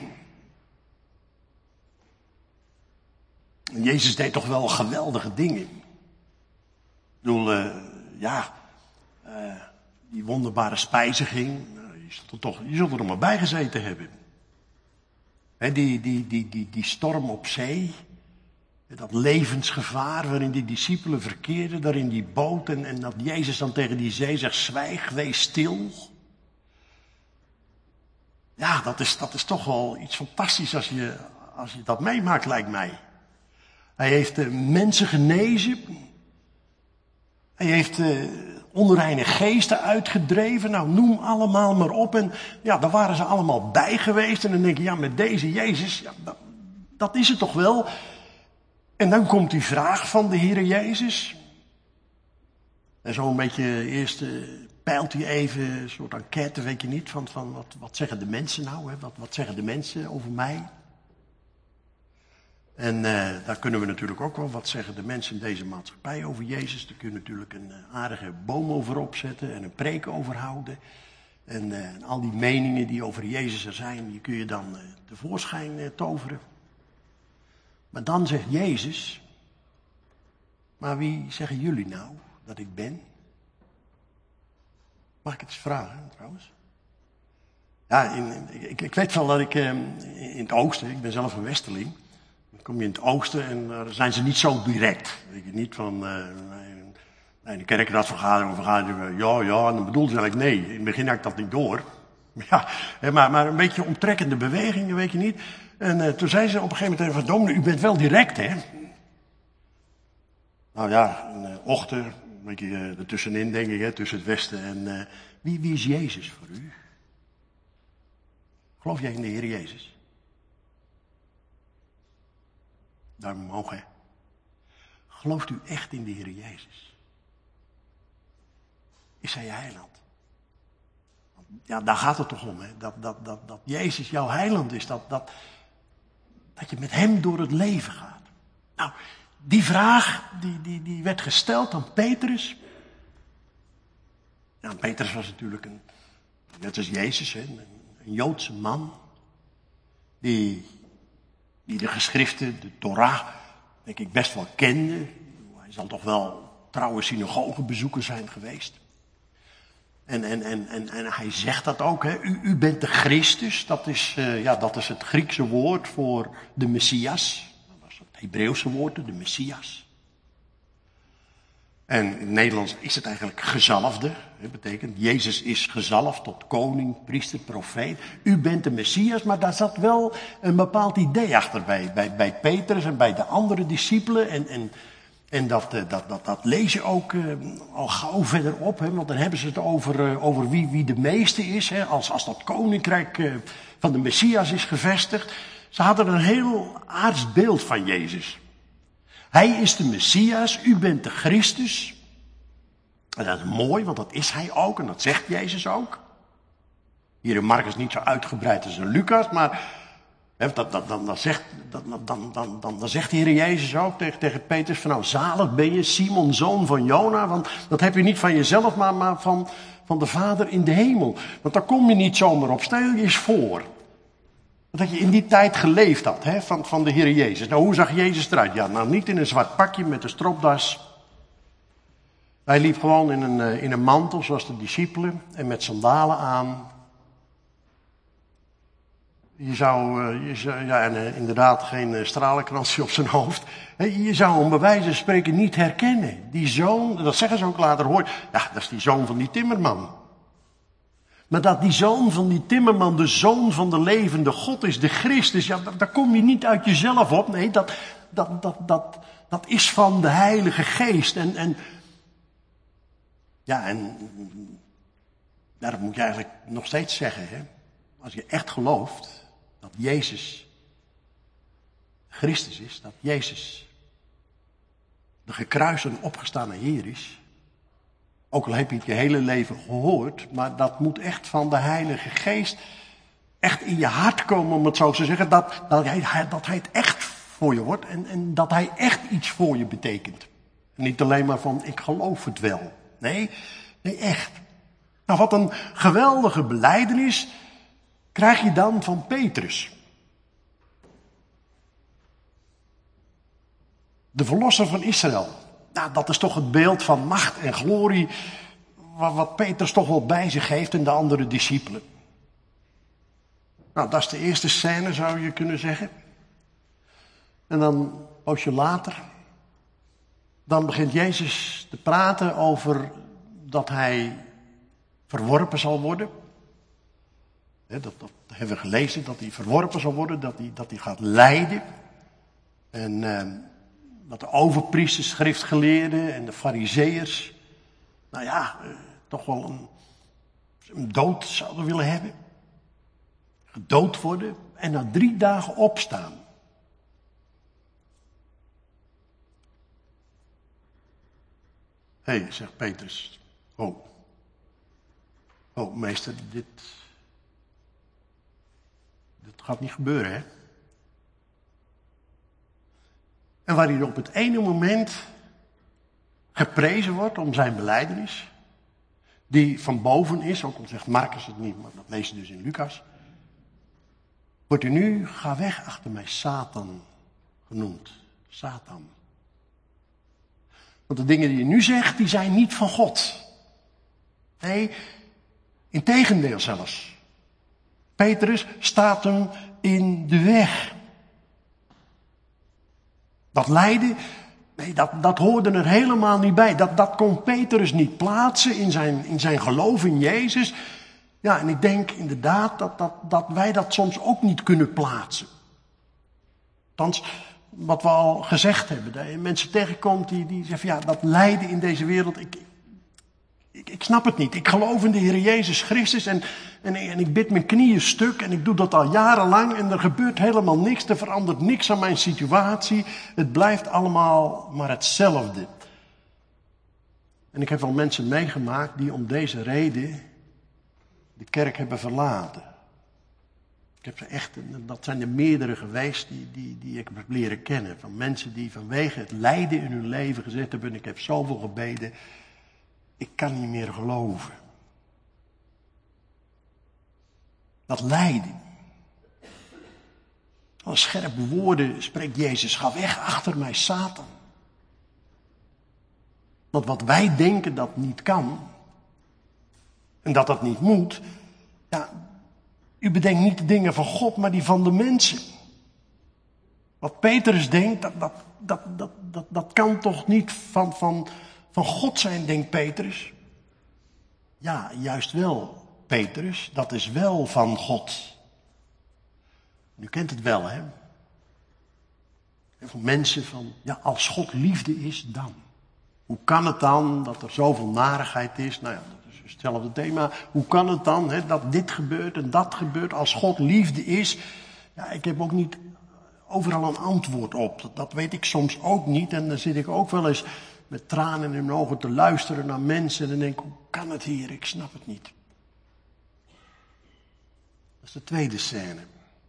En Jezus deed toch wel geweldige dingen. Ik bedoel, uh, ja, uh, die wonderbare spijziging, uh, je, zult er toch, je zult er maar bij gezeten hebben. He, die, die, die, die, die storm op zee, dat levensgevaar waarin die discipelen verkeerden, daar in die boot, en, en dat Jezus dan tegen die zee zegt, zwijg, wees stil. Ja, dat is, dat is toch wel iets fantastisch als je, als je dat meemaakt, lijkt mij. Hij heeft de mensen genezen. Hij heeft uh, onreine geesten uitgedreven. Nou, noem allemaal maar op. En ja, daar waren ze allemaal bij geweest. En dan denk je, ja, met deze Jezus, ja, dat, dat is het toch wel. En dan komt die vraag van de Heere Jezus. En zo een beetje eerst uh, peilt hij even een soort enquête, weet je niet, van, van wat, wat zeggen de mensen nou, hè? Wat, wat zeggen de mensen over mij? En uh, daar kunnen we natuurlijk ook wel, wat zeggen de mensen in deze maatschappij over Jezus? Daar kun je natuurlijk een uh, aardige boom over opzetten en een preek over houden. En, uh, en al die meningen die over Jezus er zijn, die kun je dan uh, tevoorschijn uh, toveren. Maar dan zegt Jezus, maar wie zeggen jullie nou dat ik ben? Mag ik het eens vragen trouwens? Ja, in, ik, ik weet wel dat ik uh, in het oosten, ik ben zelf een westerling. Dan kom je in het oosten en daar zijn ze niet zo direct. Weet je niet van, uh, nee, de kerkenraadsvergadering of vergadering, ja, ja, en dan bedoelde ze eigenlijk nee. In het begin had ik dat niet door. Ja, maar, maar een beetje omtrekkende bewegingen, weet je niet. En uh, toen zei ze op een gegeven moment van, dominee, u bent wel direct, hè? Nou ja, een uh, ochtend, een beetje uh, ertussenin, denk ik, hè, tussen het westen en... Uh, wie, wie is Jezus voor u? Geloof jij in de Heer Jezus? Duim omhoog, hè. Gelooft u echt in de Heer Jezus? Is hij je heiland? Ja, daar gaat het toch om, hè. Dat, dat, dat, dat Jezus jouw heiland is. Dat, dat, dat je met hem door het leven gaat. Nou, die vraag die, die, die werd gesteld aan Petrus. Ja, Petrus was natuurlijk een, net als Jezus, hè, een, een Joodse man. Die... Die de geschriften, de Torah, denk ik best wel kende. Hij zal toch wel trouwe synagogebezoeker zijn geweest. En, en, en, en, en hij zegt dat ook, hè. U, u bent de Christus, dat is, uh, ja, dat is het Griekse woord voor de Messias. Dat is het Hebreeuwse woord, de Messias. En in het Nederlands is het eigenlijk gezalfde. Dat betekent, Jezus is gezalfd tot koning, priester, profeet. U bent de Messias, maar daar zat wel een bepaald idee achter bij, bij, bij Petrus en bij de andere discipelen. En, en, en dat, dat, dat, dat lees je ook uh, al gauw verderop, hè, want dan hebben ze het over, uh, over wie, wie de meeste is. Hè, als, als dat koninkrijk uh, van de Messias is gevestigd. Ze hadden een heel aards beeld van Jezus. Hij is de Messias, u bent de Christus. En dat is mooi, want dat is hij ook en dat zegt Jezus ook. Hier in Marcus niet zo uitgebreid als in Lucas, maar hè, dat, dat, dan, dan, zegt, dat, dan, dan, dan, dan zegt de Heer Jezus ook tegen, tegen Petrus van nou zalig ben je Simon, zoon van Jona, want dat heb je niet van jezelf, maar, maar van, van de Vader in de hemel. Want daar kom je niet zomaar op, stel je eens voor. Dat je in die tijd geleefd had, hè, van, van de Heer Jezus. Nou, hoe zag Jezus eruit? Ja, nou niet in een zwart pakje met een stropdas. Hij liep gewoon in een, in een mantel, zoals de discipelen, en met sandalen aan. Je zou, je zou ja, en inderdaad geen stralenkransje op zijn hoofd. Je zou hem bij wijze van spreken niet herkennen. Die zoon, dat zeggen ze ook later, hoor. Ja, dat is die zoon van die timmerman. Maar dat die zoon van die timmerman de zoon van de levende God is, de Christus, ja, daar, daar kom je niet uit jezelf op. Nee, dat, dat, dat, dat, dat is van de Heilige Geest. En, en ja, en ja, dat moet je eigenlijk nog steeds zeggen, hè. Als je echt gelooft dat Jezus Christus is, dat Jezus de gekruiste en opgestane Heer is. Ook al heb je het je hele leven gehoord, maar dat moet echt van de Heilige Geest echt in je hart komen, om het zo te zeggen. Dat, dat, hij, dat hij het echt voor je wordt en, en dat hij echt iets voor je betekent. En niet alleen maar van, ik geloof het wel. Nee, nee, echt. Nou, wat een geweldige belijdenis krijg je dan van Petrus. De verlosser van Israël. Nou, dat is toch het beeld van macht en glorie, wat, wat Petrus toch wel bij zich heeft en de andere discipelen. Nou, dat is de eerste scène, zou je kunnen zeggen. En dan, een poosje later, dan begint Jezus te praten over dat hij verworpen zal worden. He, dat, dat hebben we gelezen, dat hij verworpen zal worden, dat hij, dat hij gaat lijden. En... Uh, dat de overpriesters, schriftgeleerden en de farizeeërs nou ja, uh, toch wel een, een dood zouden willen hebben. Gedood worden en na drie dagen opstaan. Hé, hey, zegt Petrus. Oh. Oh, meester, dit... Dit gaat niet gebeuren, hè? En waar hij op het ene moment geprezen wordt om zijn belijdenis, die van boven is, ook al zegt Marcus het niet, maar dat lees je dus in Lucas, wordt hij nu, ga weg achter mij, Satan genoemd. Satan. Want de dingen die je nu zegt, die zijn niet van God. Nee, integendeel zelfs. Petrus staat hem in de weg. Dat lijden, nee, dat, dat hoorde er helemaal niet bij. Dat, dat kon Petrus niet plaatsen in zijn, in zijn geloof in Jezus. Ja, en ik denk inderdaad dat, dat, dat wij dat soms ook niet kunnen plaatsen. Althans, wat we al gezegd hebben. Dat je mensen tegenkomt die, die zeggen, ja, dat lijden in deze wereld, ik, ik, ik snap het niet. Ik geloof in de Heer Jezus Christus en, en, en ik bid mijn knieën stuk en ik doe dat al jarenlang en er gebeurt helemaal niks. Er verandert niks aan mijn situatie. Het blijft allemaal maar hetzelfde. En ik heb wel mensen meegemaakt die om deze reden de kerk hebben verlaten. Ik heb ze echt, dat zijn er meerdere geweest die, die, die ik heb leren kennen. Van mensen die vanwege het lijden in hun leven gezegd hebben, ik heb zoveel gebeden, ik kan niet meer geloven. Dat lijden. Als scherpe woorden spreekt Jezus, ga weg achter mij, Satan. Want wat wij denken dat niet kan, en dat dat niet moet, ja, u bedenkt niet de dingen van God, maar die van de mensen. Wat Petrus denkt, dat, dat, dat, dat, dat, dat kan toch niet van, van, van God zijn, denkt Petrus. Ja, juist wel, Petrus, dat is wel van God. U kent het wel, hè? En voor mensen van, ja, als God liefde is, dan. Hoe kan het dan dat er zoveel narigheid is? Nou ja, dat is hetzelfde thema. Hoe kan het dan hè, dat dit gebeurt en dat gebeurt als God liefde is? Ja, ik heb ook niet overal een antwoord op. Dat, dat weet ik soms ook niet. En dan zit ik ook wel eens met tranen in mijn ogen te luisteren naar mensen. En dan denk ik, hoe kan het hier? Ik snap het niet. Dat is de tweede scène.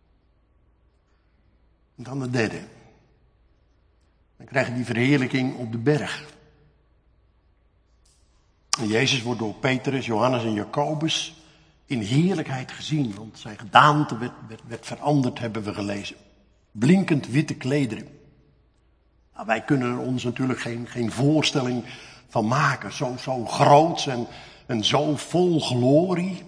En dan de derde. Dan krijg je die verheerlijking op de berg. En Jezus wordt door Petrus, Johannes en Jacobus in heerlijkheid gezien. Want zijn gedaante werd, werd, werd veranderd, hebben we gelezen. Blinkend witte klederen. Nou, wij kunnen er ons natuurlijk geen, geen voorstelling van maken. Zo, zo groot en, en zo vol glorie.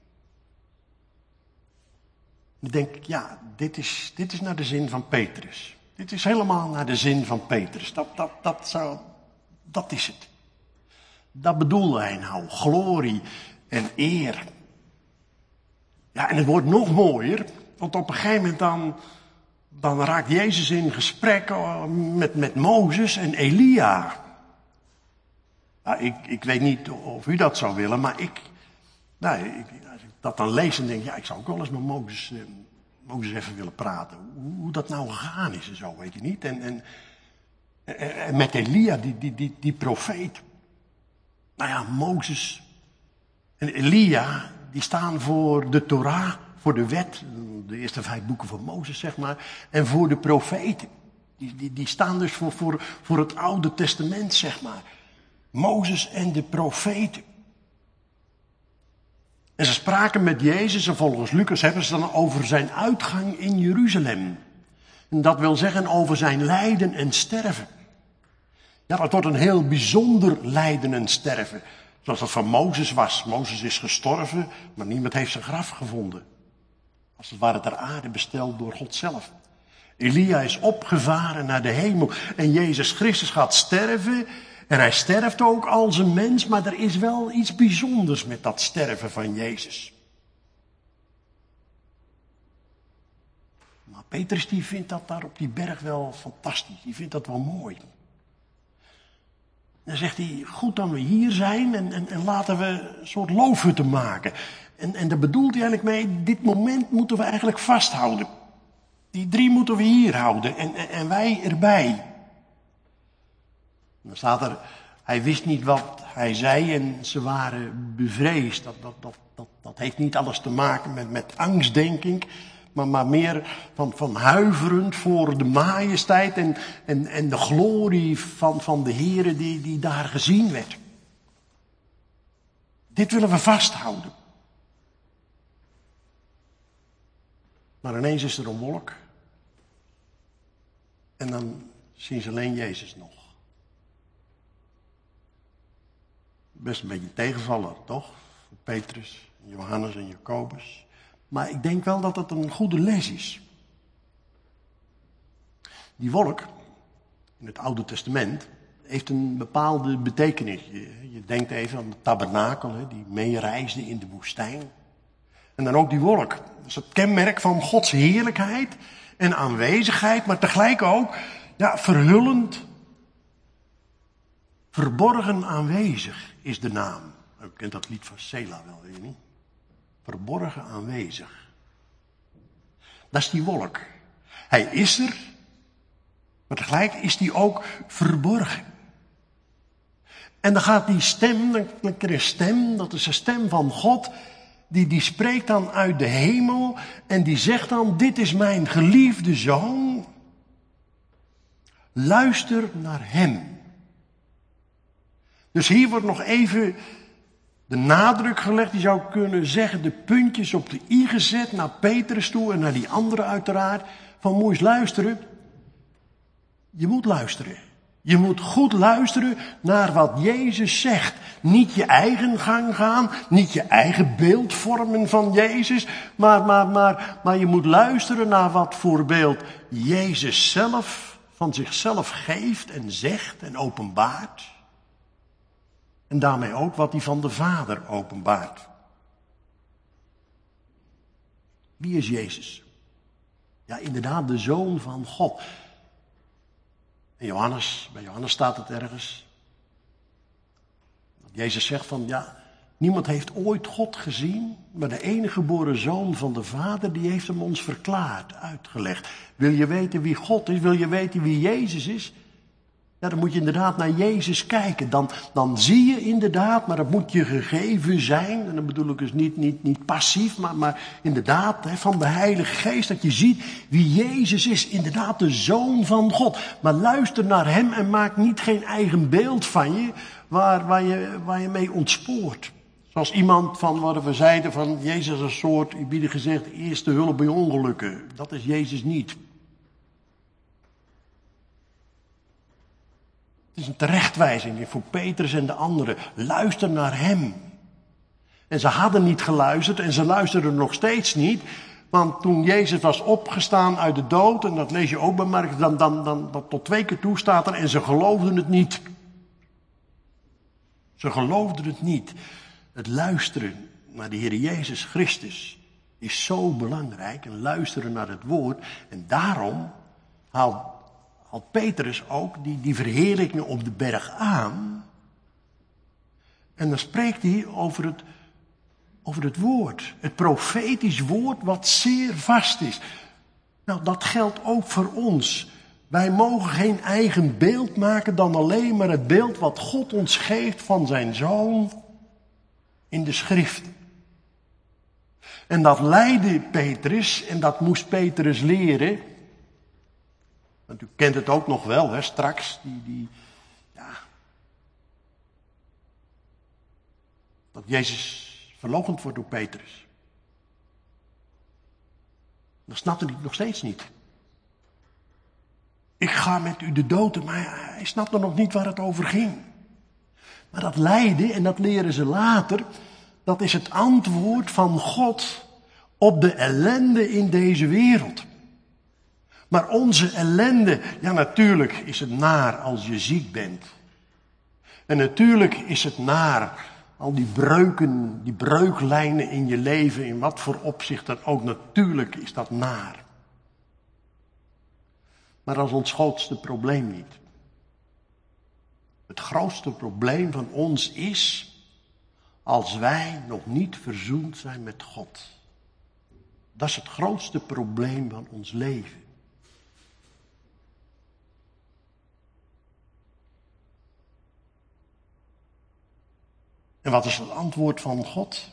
Dan denk ik, ja, dit is, dit is naar de zin van Petrus. Dit is helemaal naar de zin van Petrus. Dat, dat, dat, zou, dat is het. Dat bedoelde hij nou. Glorie en eer. Ja, en het wordt nog mooier. Want op een gegeven moment dan, dan raakt Jezus in gesprek met, met Mozes en Elia. Ja, ik, ik weet niet of u dat zou willen, maar ik... Nou, ik als ik dat dan lees en denk, ja, ik zou ook wel eens met Mozes, eh, Mozes even willen praten. Hoe, hoe dat nou gegaan is en zo, weet je niet. En, en, en met Elia, die, die, die, die profeet. Nou ja, Mozes en Elia, die staan voor de Torah, voor de wet, de eerste vijf boeken van Mozes, zeg maar, en voor de profeten. Die, die, die staan dus voor, voor, voor het Oude Testament, zeg maar. Mozes en de profeten. En ze spraken met Jezus, en volgens Lucas hebben ze dan over zijn uitgang in Jeruzalem. En dat wil zeggen over zijn lijden en sterven. Ja, dat wordt een heel bijzonder lijden en sterven. Zoals dat van Mozes was. Mozes is gestorven, maar niemand heeft zijn graf gevonden. Als het ware ter aarde besteld door God zelf. Elia is opgevaren naar de hemel. En Jezus Christus gaat sterven. En hij sterft ook als een mens, maar er is wel iets bijzonders met dat sterven van Jezus. Maar Petrus die vindt dat daar op die berg wel fantastisch. Die vindt dat wel mooi. Dan zegt hij, goed dat we hier zijn en, en, en laten we een soort loofhutten maken. En, en daar bedoelt hij eigenlijk mee, dit moment moeten we eigenlijk vasthouden. Die drie moeten we hier houden en, en, en wij erbij. Dan staat er, hij wist niet wat hij zei en ze waren bevreesd. Dat, dat, dat, dat, dat heeft niet alles te maken met, met angst, denk ik. Maar, maar meer van, van huiverend voor de majesteit en, en, en de glorie van, van de Heere die, die daar gezien werd. Dit willen we vasthouden. Maar ineens is er een wolk. En dan zien ze alleen Jezus nog. Best een beetje een tegenvaller, toch? Petrus, Johannes en Jacobus. Maar ik denk wel dat het een goede les is. Die wolk, in het Oude Testament, heeft een bepaalde betekenis. Je, je denkt even aan de tabernakel, hè, die meereisde in de woestijn. En dan ook die wolk. Dat is het kenmerk van Gods heerlijkheid en aanwezigheid, maar tegelijk ook ja, verhullend. Verborgen aanwezig is de naam. U kent dat lied van Sela wel, weet je niet? Verborgen aanwezig. Dat is die wolk. Hij is er, maar tegelijk is die ook verborgen. En dan gaat die stem, dan klinkt er een stem, dat is een stem van God, die, die spreekt dan uit de hemel en die zegt dan, dit is mijn geliefde zoon, luister naar hem. Dus hier wordt nog even de nadruk gelegd, je zou kunnen zeggen, de puntjes op de i gezet naar Petrus toe en naar die anderen uiteraard. Van moet eens luisteren. Je moet luisteren. Je moet goed luisteren naar wat Jezus zegt. Niet je eigen gang gaan, niet je eigen beeld vormen van Jezus, maar, maar, maar, maar je moet luisteren naar wat voor beeld Jezus zelf van zichzelf geeft en zegt en openbaart. En daarmee ook wat hij van de Vader openbaart. Wie is Jezus? Ja, inderdaad, de Zoon van God. En Johannes, bij Johannes staat het ergens. Dat Jezus zegt van, ja, niemand heeft ooit God gezien, maar de enige geboren Zoon van de Vader, die heeft hem ons verklaard, uitgelegd. Wil je weten wie God is? Wil je weten wie Jezus is? Ja, dan moet je inderdaad naar Jezus kijken. Dan, dan zie je inderdaad, maar dat moet je gegeven zijn. En dan bedoel ik dus niet, niet, niet passief, maar, maar inderdaad hè, van de Heilige Geest. Dat je ziet wie Jezus is. Inderdaad de Zoon van God. Maar luister naar hem en maak niet geen eigen beeld van je. Waar, waar je, waar je mee ontspoort. Zoals iemand van wat we zeiden van Jezus is een soort, ik bied gezegd, eerste hulp bij ongelukken. Dat is Jezus niet. Het is een terechtwijzing voor Petrus en de anderen. Luister naar hem. En ze hadden niet geluisterd en ze luisterden nog steeds niet. Want toen Jezus was opgestaan uit de dood, en dat lees je ook bij Markus, dan, dan, dan, dan tot twee keer toe staat er, en ze geloofden het niet. Ze geloofden het niet. Het luisteren naar de Heer Jezus Christus is zo belangrijk. En luisteren naar het woord. En daarom haalt haalt Petrus ook die, die verheerlijking op de berg aan. En dan spreekt hij over het, over het woord. Het profetisch woord wat zeer vast is. Nou, dat geldt ook voor ons. Wij mogen geen eigen beeld maken dan alleen maar het beeld wat God ons geeft van zijn Zoon in de Schriften. En dat leidde Petrus, en dat moest Petrus leren. Want u kent het ook nog wel, hè, straks, die, die, ja, dat Jezus verloochend wordt door Petrus. Dat snapte hij nog steeds niet. Ik ga met u de dood in, maar hij snapte nog niet waar het over ging. Maar dat lijden, en dat leren ze later, dat is het antwoord van God op de ellende in deze wereld. Maar onze ellende, ja natuurlijk is het naar als je ziek bent. En natuurlijk is het naar, al die breuken, die breuklijnen in je leven, in wat voor opzicht dan ook, natuurlijk is dat naar. Maar dat is ons grootste probleem niet. Het grootste probleem van ons is als wij nog niet verzoend zijn met God. Dat is het grootste probleem van ons leven. En wat is het antwoord van God?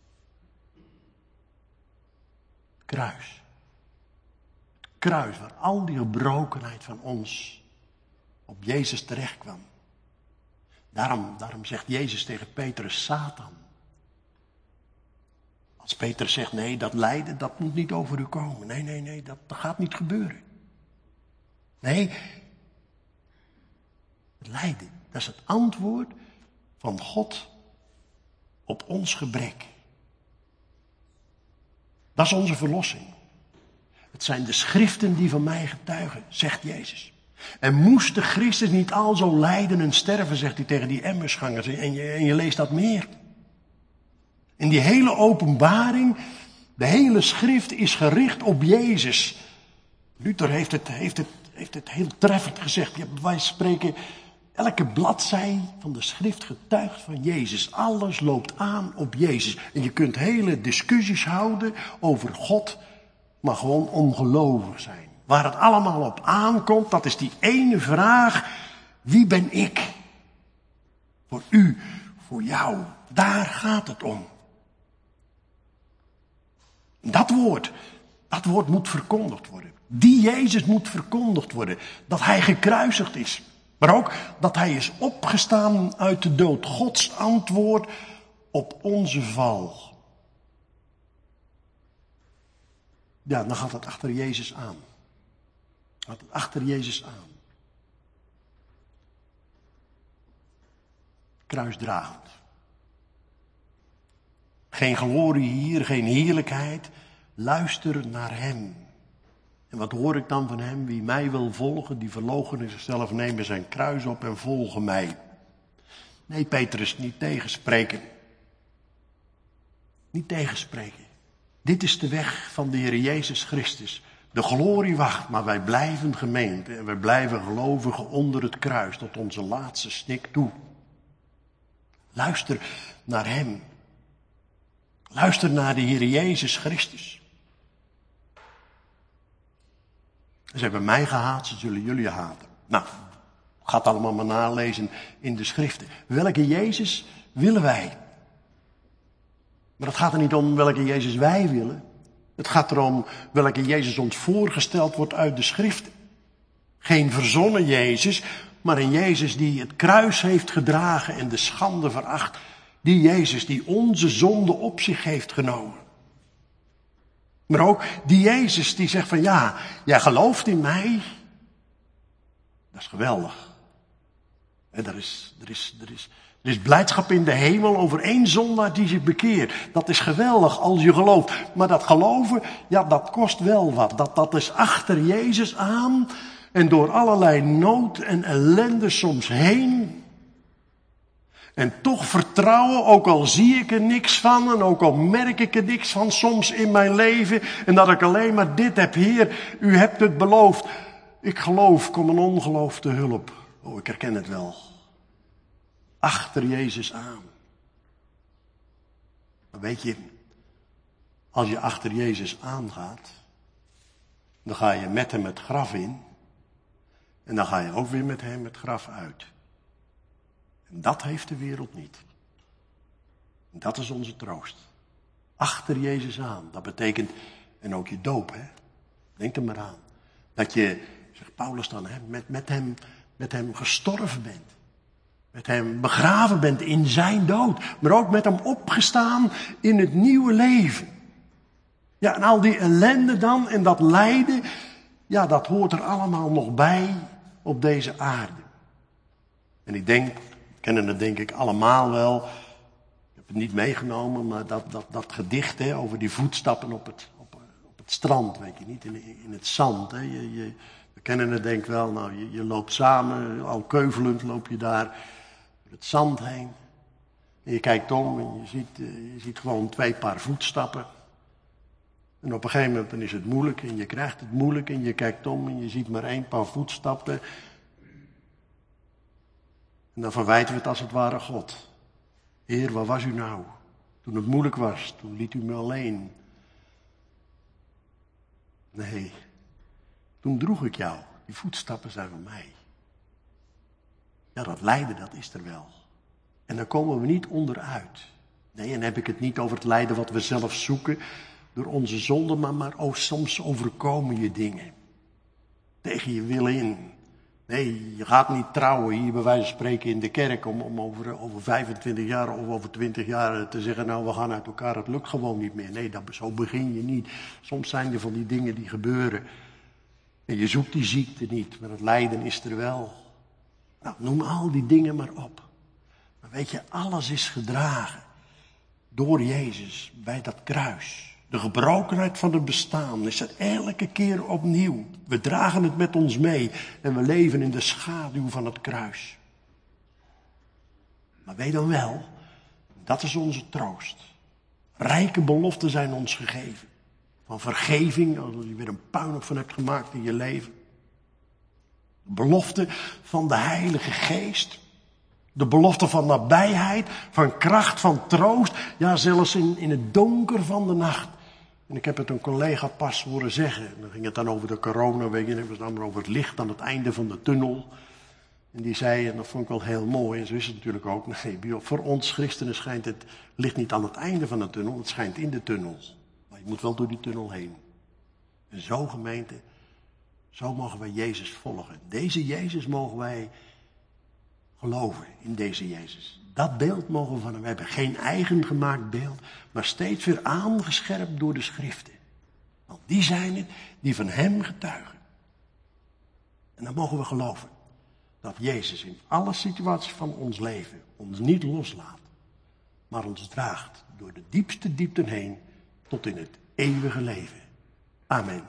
Het kruis. Het kruis waar al die gebrokenheid van ons op Jezus terecht kwam. Daarom, daarom zegt Jezus tegen Petrus, Satan. Als Petrus zegt, nee, dat lijden, dat moet niet over u komen. Nee, nee, nee, dat, dat gaat niet gebeuren. Nee, het lijden, dat is het antwoord van God op ons gebrek. Dat is onze verlossing. Het zijn de schriften die van mij getuigen, zegt Jezus. En moest de Christus niet al zo lijden en sterven, zegt hij tegen die Emmausgangers. En je, en je leest dat meer. In die hele openbaring, de hele schrift is gericht op Jezus. Luther heeft het, heeft het, heeft het heel treffend gezegd. Ja, wij spreken, elke bladzij van de schrift getuigt van Jezus. Alles loopt aan op Jezus. En je kunt hele discussies houden over God, maar gewoon ongelovig zijn. Waar het allemaal op aankomt, dat is die ene vraag. Wie ben ik? Voor u, voor jou. Daar gaat het om. Dat woord, dat woord moet verkondigd worden. Die Jezus moet verkondigd worden. Dat hij gekruisigd is. Maar ook dat hij is opgestaan uit de dood. Gods antwoord op onze val. Ja, dan gaat het achter Jezus aan. Gaat het achter Jezus aan. Kruisdragend. Geen glorie hier, geen heerlijkheid. Luister naar hem. En wat hoor ik dan van hem? Wie mij wil volgen, die verloochenen zichzelf, nemen zijn kruis op en volgen mij. Nee, Petrus, niet tegenspreken. Niet tegenspreken. Dit is de weg van de Heer Jezus Christus. De glorie wacht, maar wij blijven gemeente en wij blijven gelovigen onder het kruis tot onze laatste snik toe. Luister naar hem. Luister naar de Heer Jezus Christus. Ze hebben mij gehaat, ze zullen jullie haten. Nou, gaat allemaal maar nalezen in de schriften. Welke Jezus willen wij? Maar het gaat er niet om welke Jezus wij willen. Het gaat erom welke Jezus ons voorgesteld wordt uit de schriften. Geen verzonnen Jezus, maar een Jezus die het kruis heeft gedragen en de schande veracht. Die Jezus die onze zonde op zich heeft genomen. Maar ook die Jezus die zegt van ja, jij gelooft in mij. Dat is geweldig. En er is, er is, er is, er is blijdschap in de hemel over één zondaar die zich bekeert. Dat is geweldig als je gelooft. Maar dat geloven, ja, dat kost wel wat. Dat, dat is achter Jezus aan en door allerlei nood en ellende soms heen. En toch vertrouwen, ook al zie ik er niks van en ook al merk ik er niks van soms in mijn leven. En dat ik alleen maar dit heb, Heer, u hebt het beloofd. Ik geloof, kom een ongeloof te hulp. Oh, ik herken het wel. Achter Jezus aan. Maar weet je, als je achter Jezus aangaat, dan ga je met hem het graf in. En dan ga je ook weer met hem het graf uit. En dat heeft de wereld niet. En dat is onze troost. Achter Jezus aan. Dat betekent, en ook je doop, hè. Denk er maar aan. Dat je, zegt Paulus dan, hè, met, met, hem, met hem gestorven bent. Met hem begraven bent in zijn dood. Maar ook met hem opgestaan in het nieuwe leven. Ja, en al die ellende dan en dat lijden, ja, dat hoort er allemaal nog bij op deze aarde. En ik denk, kennen het denk ik allemaal wel. Ik heb het niet meegenomen, maar dat, dat, dat gedicht hè, over die voetstappen op het, op, op het strand, weet je niet, in, in het zand. Hè. Je, je, we kennen het denk ik wel, nou, je, je loopt samen, al keuvelend loop je daar door het zand heen. En je kijkt om en je ziet, je ziet gewoon twee paar voetstappen. En op een gegeven moment dan is het moeilijk en je krijgt het moeilijk en je kijkt om en je ziet maar één paar voetstappen. En dan verwijten we het als het ware God. Heer, waar was u nou? Toen het moeilijk was, toen liet u me alleen. Nee, toen droeg ik jou. Die voetstappen zijn van mij. Ja, dat lijden, dat is er wel. En daar komen we niet onderuit. Nee, en dan heb ik het niet over het lijden wat we zelf zoeken door onze zonde, maar, maar oh, soms overkomen je dingen. Tegen je wil in. Nee, je gaat niet trouwen hier bij wijze van spreken in de kerk om, om over, over vijfentwintig jaar of over twintig jaar te zeggen, nou we gaan uit elkaar, het lukt gewoon niet meer. Nee, dat, zo begin je niet. Soms zijn er van die dingen die gebeuren. En je zoekt die ziekte niet, maar het lijden is er wel. Nou, noem al die dingen maar op. Maar weet je, alles is gedragen door Jezus bij dat kruis. De gebrokenheid van het bestaan is er elke keer opnieuw. We dragen het met ons mee en we leven in de schaduw van het kruis. Maar weet dan wel, dat is onze troost. Rijke beloften zijn ons gegeven. Van vergeving, als je weer een puinhoop van hebt gemaakt in je leven. De belofte van de Heilige Geest. De belofte van nabijheid, van kracht, van troost. Ja, zelfs in, in het donker van de nacht. En ik heb het een collega pas horen zeggen. En dan ging het dan over de corona, weet je. Het was dan over het licht aan het einde van de tunnel. En die zei, en dat vond ik wel heel mooi, en zo is het natuurlijk ook. Nee, voor ons christenen schijnt het licht niet aan het einde van de tunnel. Het schijnt in de tunnel. Maar je moet wel door die tunnel heen. En zo, gemeente, zo mogen wij Jezus volgen. Deze Jezus mogen wij geloven, in deze Jezus. Dat beeld mogen we van hem hebben. Geen eigen gemaakt beeld, maar steeds weer aangescherpt door de schriften. Want die zijn het die van hem getuigen. En dan mogen we geloven dat Jezus in alle situaties van ons leven ons niet loslaat, maar ons draagt door de diepste diepten heen tot in het eeuwige leven. Amen.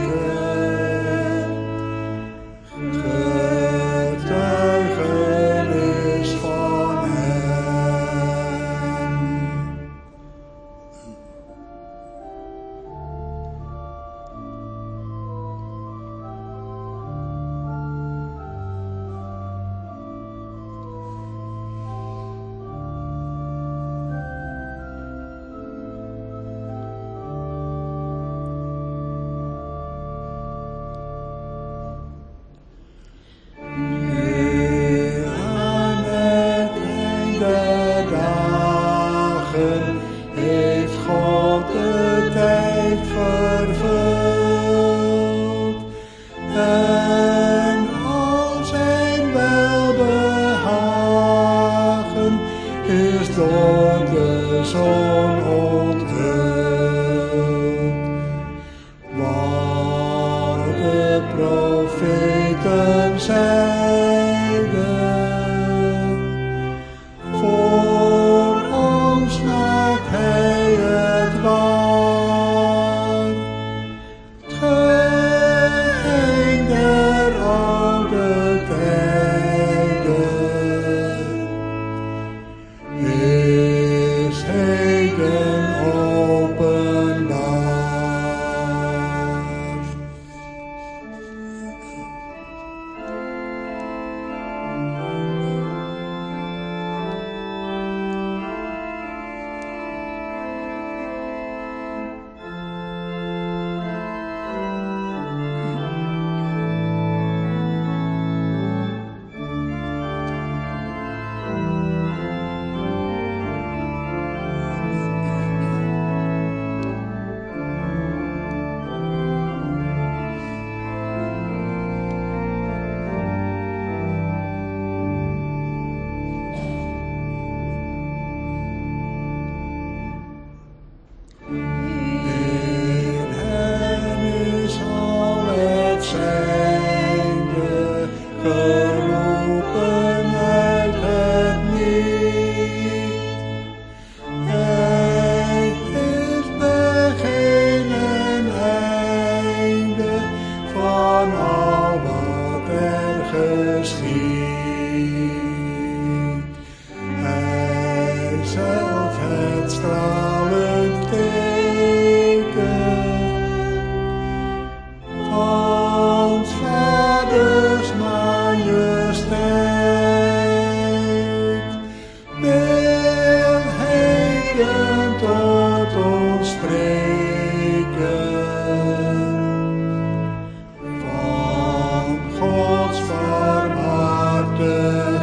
Getuigen geschied. Hij zelf het stralend teken van Vaders majesteit, wil heden tot ons spreken van Gods barmhartigheid.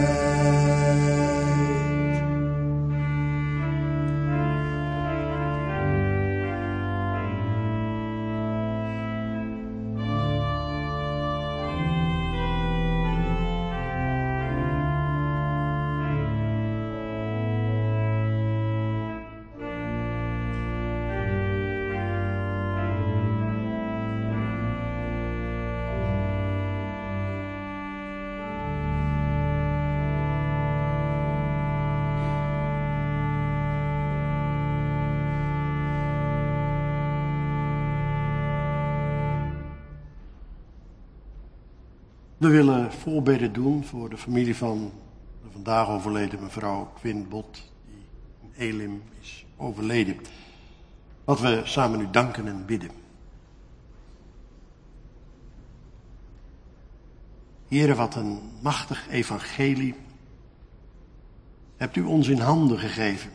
We willen voorbeden doen voor de familie van de vandaag overleden mevrouw Quint Bot, die in Elim is overleden. Wat we samen nu danken en bidden. Heere, wat een machtig evangelie hebt u ons in handen gegeven.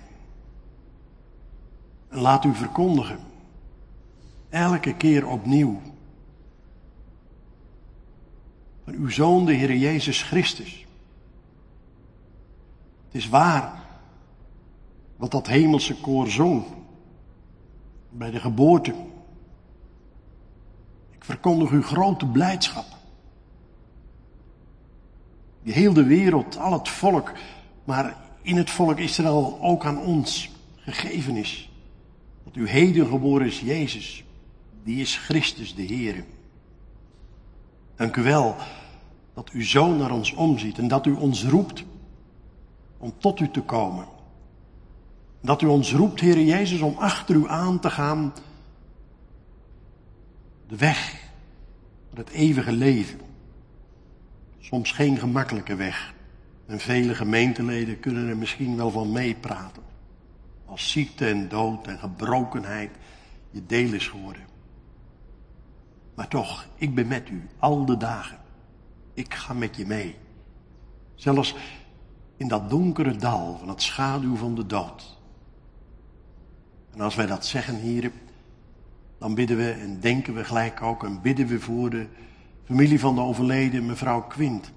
En laat u verkondigen, elke keer opnieuw, van uw Zoon, de Heer Jezus Christus. Het is waar wat dat hemelse koor zong bij de geboorte. Ik verkondig uw grote blijdschap. Die heel de wereld, al het volk, maar in het volk Israël ook aan ons gegeven is. Dat uw heden geboren is Jezus, die is Christus de Heer. Dank u wel dat u zo naar ons omziet en dat u ons roept om tot u te komen. Dat u ons roept, Heere Jezus, om achter u aan te gaan de weg naar het eeuwige leven. Soms geen gemakkelijke weg. En vele gemeenteleden kunnen er misschien wel van meepraten. Als ziekte en dood en gebrokenheid je deel is geworden. Maar toch, ik ben met u al de dagen. Ik ga met je mee. Zelfs in dat donkere dal van het schaduw van de dood. En als wij dat zeggen, heren, dan bidden we en denken we gelijk ook en bidden we voor de familie van de overleden mevrouw Quint.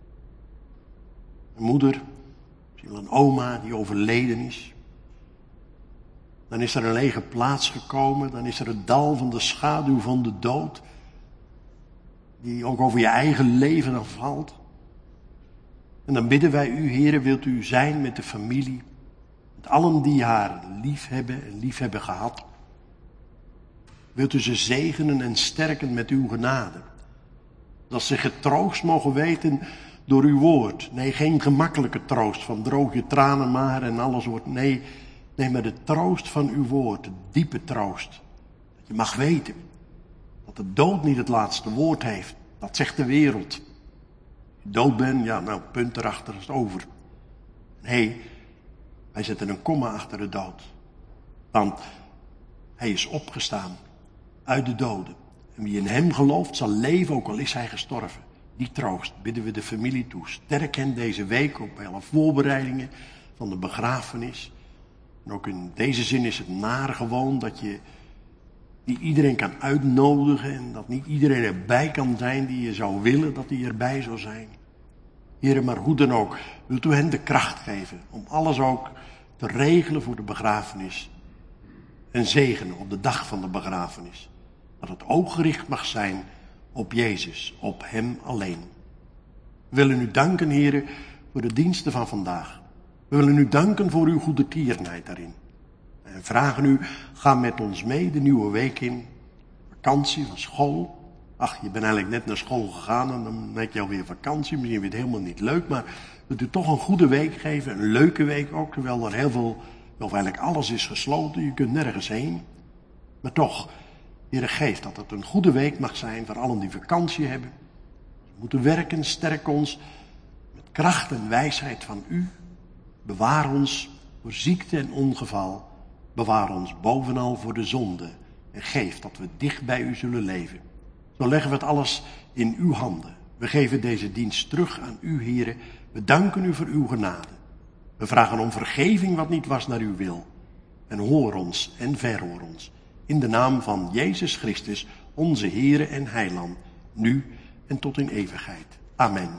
Een moeder, misschien een oma die overleden is. Dan is er een lege plaats gekomen, dan is er het dal van de schaduw van de dood, die ook over je eigen leven dan valt. En dan bidden wij u, Heere, wilt u zijn met de familie, met allen die haar lief hebben en lief hebben gehad. Wilt u ze zegenen en sterken met uw genade. Dat ze getroost mogen weten door uw woord. Nee, geen gemakkelijke troost van droog je tranen maar en alles wordt. Nee, nee, maar de troost van uw woord, de diepe troost. Dat je mag weten dat de dood niet het laatste woord heeft. Dat zegt de wereld. Als je dood bent, ja, nou, punt erachter is het over. Nee, wij zetten een komma achter de dood. Want hij is opgestaan uit de doden. En wie in hem gelooft zal leven, ook al is hij gestorven. Die troost bidden we de familie toe. Sterk hen deze week op bij alle voorbereidingen van de begrafenis. En ook in deze zin is het naar gewoon dat je niet iedereen kan uitnodigen. En dat niet iedereen erbij kan zijn die je zou willen dat hij erbij zou zijn. Heren, maar hoe dan ook, wilt u hen de kracht geven om alles ook te regelen voor de begrafenis. En zegenen op de dag van de begrafenis. Dat het oog gericht mag zijn op Jezus, op hem alleen. We willen u danken, heren, voor de diensten van vandaag. We willen u danken voor uw goede tierenheid daarin. En vragen u, ga met ons mee de nieuwe week in. Vakantie van school. Ach, je bent eigenlijk net naar school gegaan en dan heb je alweer vakantie. Misschien vind je het helemaal niet leuk, maar wilt u toch een goede week geven. Een leuke week ook, terwijl er heel veel, wel eigenlijk alles is gesloten. Je kunt nergens heen. Maar toch, Heere, geef dat het een goede week mag zijn voor allen die vakantie hebben. moeten werken, sterk ons met kracht en wijsheid van u. Bewaar ons voor ziekte en ongeval. Bewaar ons bovenal voor de zonde. En geef dat we dicht bij u zullen leven. Zo leggen we het alles in uw handen. We geven deze dienst terug aan u, Heere. We danken u voor uw genade. We vragen om vergeving wat niet was naar uw wil. En hoor ons en verhoor ons. In de naam van Jezus Christus, onze Heere en Heiland, nu en tot in eeuwigheid. Amen.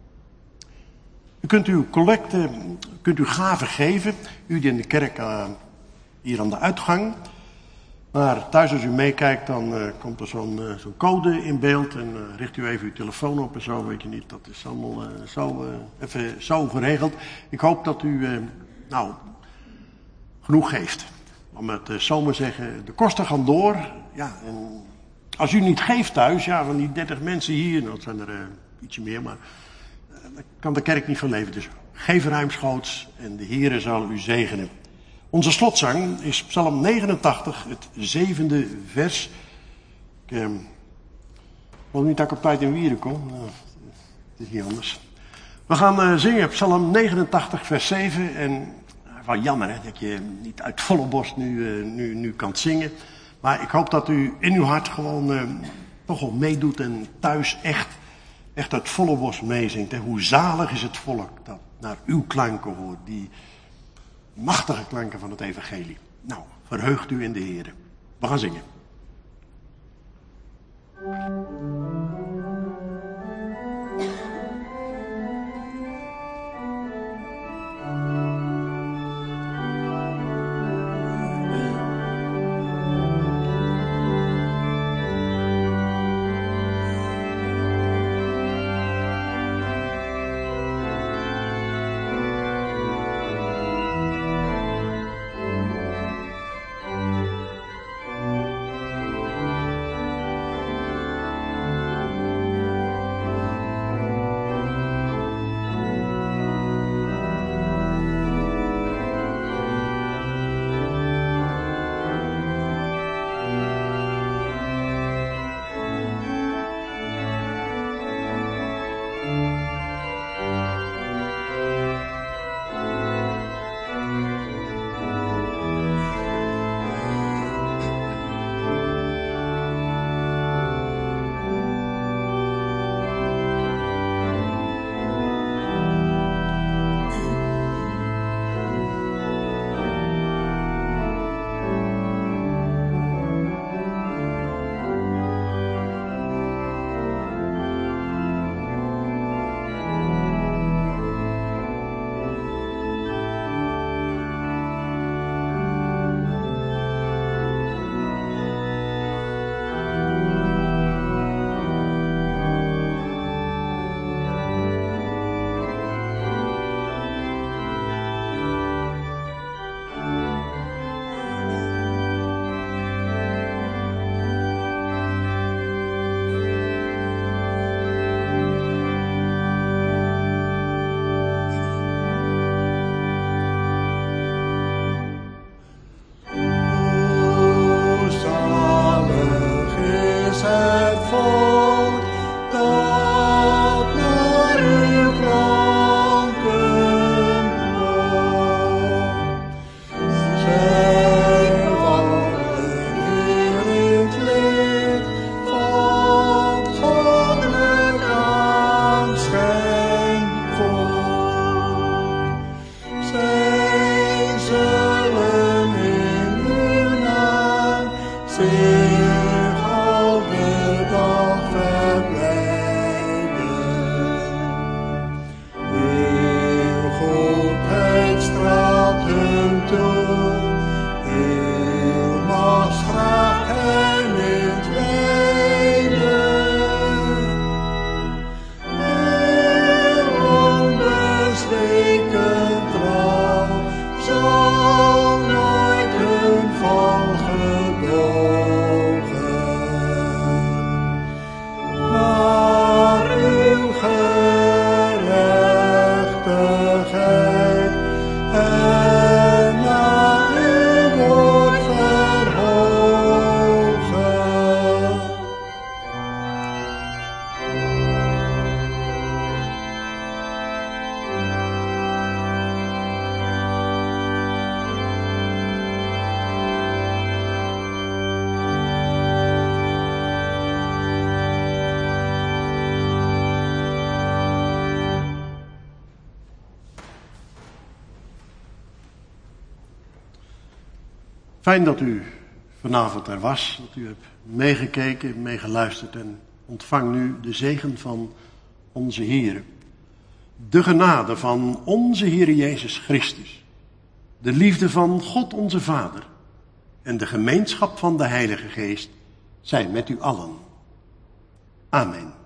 U kunt uw collecte, kunt u gaven geven. U die in de kerk uh, hier aan de uitgang. Maar thuis als u meekijkt, dan uh, komt er zo'n uh, zo'n code in beeld. En uh, richt u even uw telefoon op en zo, weet je niet. Dat is allemaal uh, zo, uh, even zo geregeld. Ik hoop dat u, uh, nou, genoeg geeft. Om het uh, zo maar zeggen, de kosten gaan door. Ja, en als u niet geeft thuis, ja, van die dertig mensen hier, nou, dat zijn er uh, ietsje meer, maar uh, dan kan de kerk niet van leven. Dus geef ruimschoots en de Heere zal u zegenen. Onze slotzang is Psalm negenentachtig, het zevende vers. Ik eh, wil niet dat ik op tijd in Wieren kom. Nou, het is niet anders. We gaan uh, zingen Psalm negenentachtig, vers zeven. En uh, wel jammer hè, dat je niet uit volle borst nu, uh, nu, nu kan zingen. Maar ik hoop dat u in uw hart gewoon uh, toch wel meedoet en thuis echt, echt uit volle borst meezingt. Hè. Hoe zalig is het volk dat naar uw klanken hoort. Die machtige klanken van het evangelie. Nou, verheugt u in de Heere. We gaan zingen. Fijn dat u vanavond er was, dat u hebt meegekeken, meegeluisterd en ontvang nu de zegen van onze Heer. De genade van onze Heer Jezus Christus, de liefde van God onze Vader en de gemeenschap van de Heilige Geest zijn met u allen. Amen.